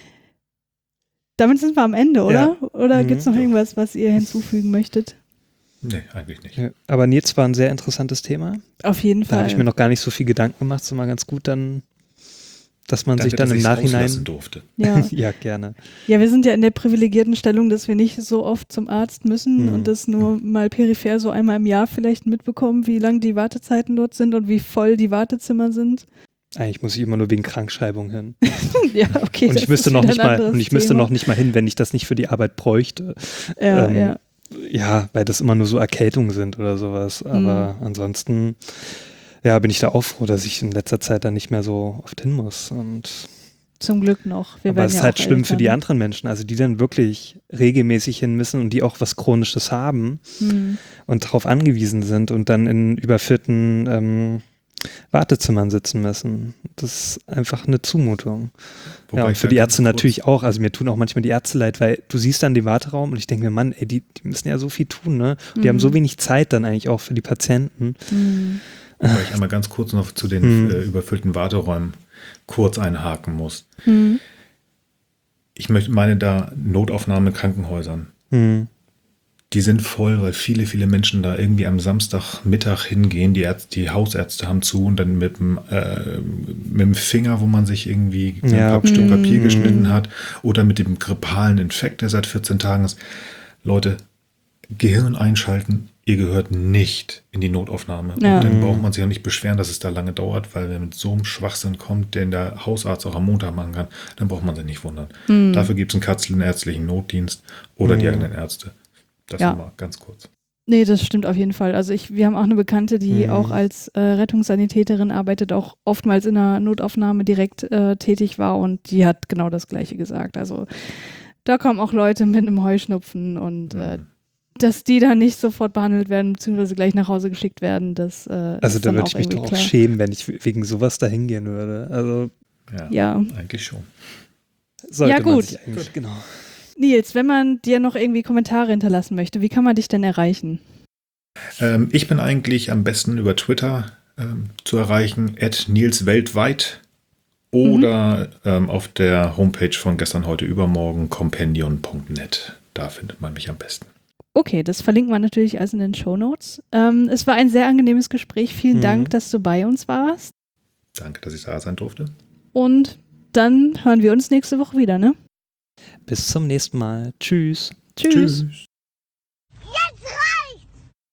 Damit sind wir am Ende, oder? Oder Mhm. gibt es noch irgendwas, was ihr hinzufügen möchtet? Nee, eigentlich nicht. Ja. Aber Nils war ein sehr interessantes Thema. Auf jeden Da Fall. habe ich mir noch gar nicht so viel Gedanken gemacht. Es ist immer ganz gut dann, dass man sich Danke, dann dass im ich's auslassen Nachhinein... durfte. ja. Ja, gerne. ja, wir sind ja in der privilegierten Stellung, dass wir nicht so oft zum Arzt müssen Mhm. und das nur mal peripher so einmal im Jahr vielleicht mitbekommen, wie lang die Wartezeiten dort sind und wie voll die Wartezimmer sind. Eigentlich muss ich immer nur wegen Krankschreibung hin. ja, okay. Und das ich müsste ist noch wieder nicht ein mal, anderes und ich müsste Thema. noch nicht mal hin, wenn ich das nicht für die Arbeit bräuchte. Ja, ähm, ja. Ja, weil das immer nur so Erkältungen sind oder sowas. Aber Mhm. ansonsten, ja, bin ich da auch froh, dass ich in letzter Zeit dann nicht mehr so oft hin muss. Und Zum Glück noch. Wir aber werden es ist ja halt auch schlimm für älter, die ne? anderen Menschen, also die dann wirklich regelmäßig hin müssen und die auch was Chronisches haben Hm. und darauf angewiesen sind und dann in überfüllten ähm, Wartezimmern sitzen müssen. Das ist einfach eine Zumutung. Wobei Ja, und ich für da die ganz Ärzte kurz- natürlich auch. Also mir tun auch manchmal die Ärzte leid, weil du siehst dann den Warteraum und ich denke mir, Mann, ey, die, die müssen ja so viel tun, ne? Und die Mhm. haben so wenig Zeit dann eigentlich auch für die Patienten. Hm. Wobei ich einmal ganz kurz noch zu den Hm. äh, überfüllten Warteräumen kurz einhaken muss. Hm. Ich möchte meine da Notaufnahme Krankenhäusern. Hm. Die sind voll, weil viele, viele Menschen da irgendwie am Samstagmittag hingehen. Die, Ärzte, die Hausärzte haben zu und dann mit dem, äh, mit dem Finger, wo man sich irgendwie Ja. ein Stück Papier Mm. geschnitten hat oder mit dem grippalen Infekt, der seit vierzehn Tagen ist. Leute, Gehirn einschalten. ihr gehört nicht in die Notaufnahme. Ja. Und dann Mhm. braucht man sich auch nicht beschweren, dass es da lange dauert, weil wenn mit so einem Schwachsinn kommt, den der Hausarzt auch am Montag machen kann, dann braucht man sich nicht wundern. Hm. Dafür gibt es einen kassenärztlichen Notdienst oder die Mhm. eigenen Ärzte. Das Ja. mal ganz kurz. Nee, das stimmt auf jeden Fall. Also ich, wir haben auch eine Bekannte, die Mhm. auch als äh, Rettungssanitäterin arbeitet, auch oftmals in der Notaufnahme direkt äh, tätig war und die hat genau das Gleiche gesagt. Also da kommen auch Leute mit einem Heuschnupfen und äh, Mhm. dass die dann nicht sofort behandelt werden, beziehungsweise gleich nach Hause geschickt werden, das äh, Also ist da dann würde auch ich mich irgendwie doch auch klar. schämen, wenn ich wegen sowas da hingehen würde. Also Ja, Ja. eigentlich schon. sollte Ja, man gut. sich eigentlich, genau. Nils, wenn man dir noch irgendwie Kommentare hinterlassen möchte, wie kann man dich denn erreichen? Ähm, ich bin eigentlich am besten über Twitter ähm, zu erreichen, at Nils weltweit oder ähm, auf der Homepage von gestern, heute, übermorgen, compendion punkt net. Da findet man mich am besten. Okay, das verlinken wir natürlich also in den Shownotes. Ähm, es war ein sehr angenehmes Gespräch. Vielen Mhm. Dank, dass du bei uns warst. Danke, dass ich da sein durfte. Und dann hören wir uns nächste Woche wieder, ne? Bis zum nächsten Mal. Tschüss. Tschüss. Tschüss.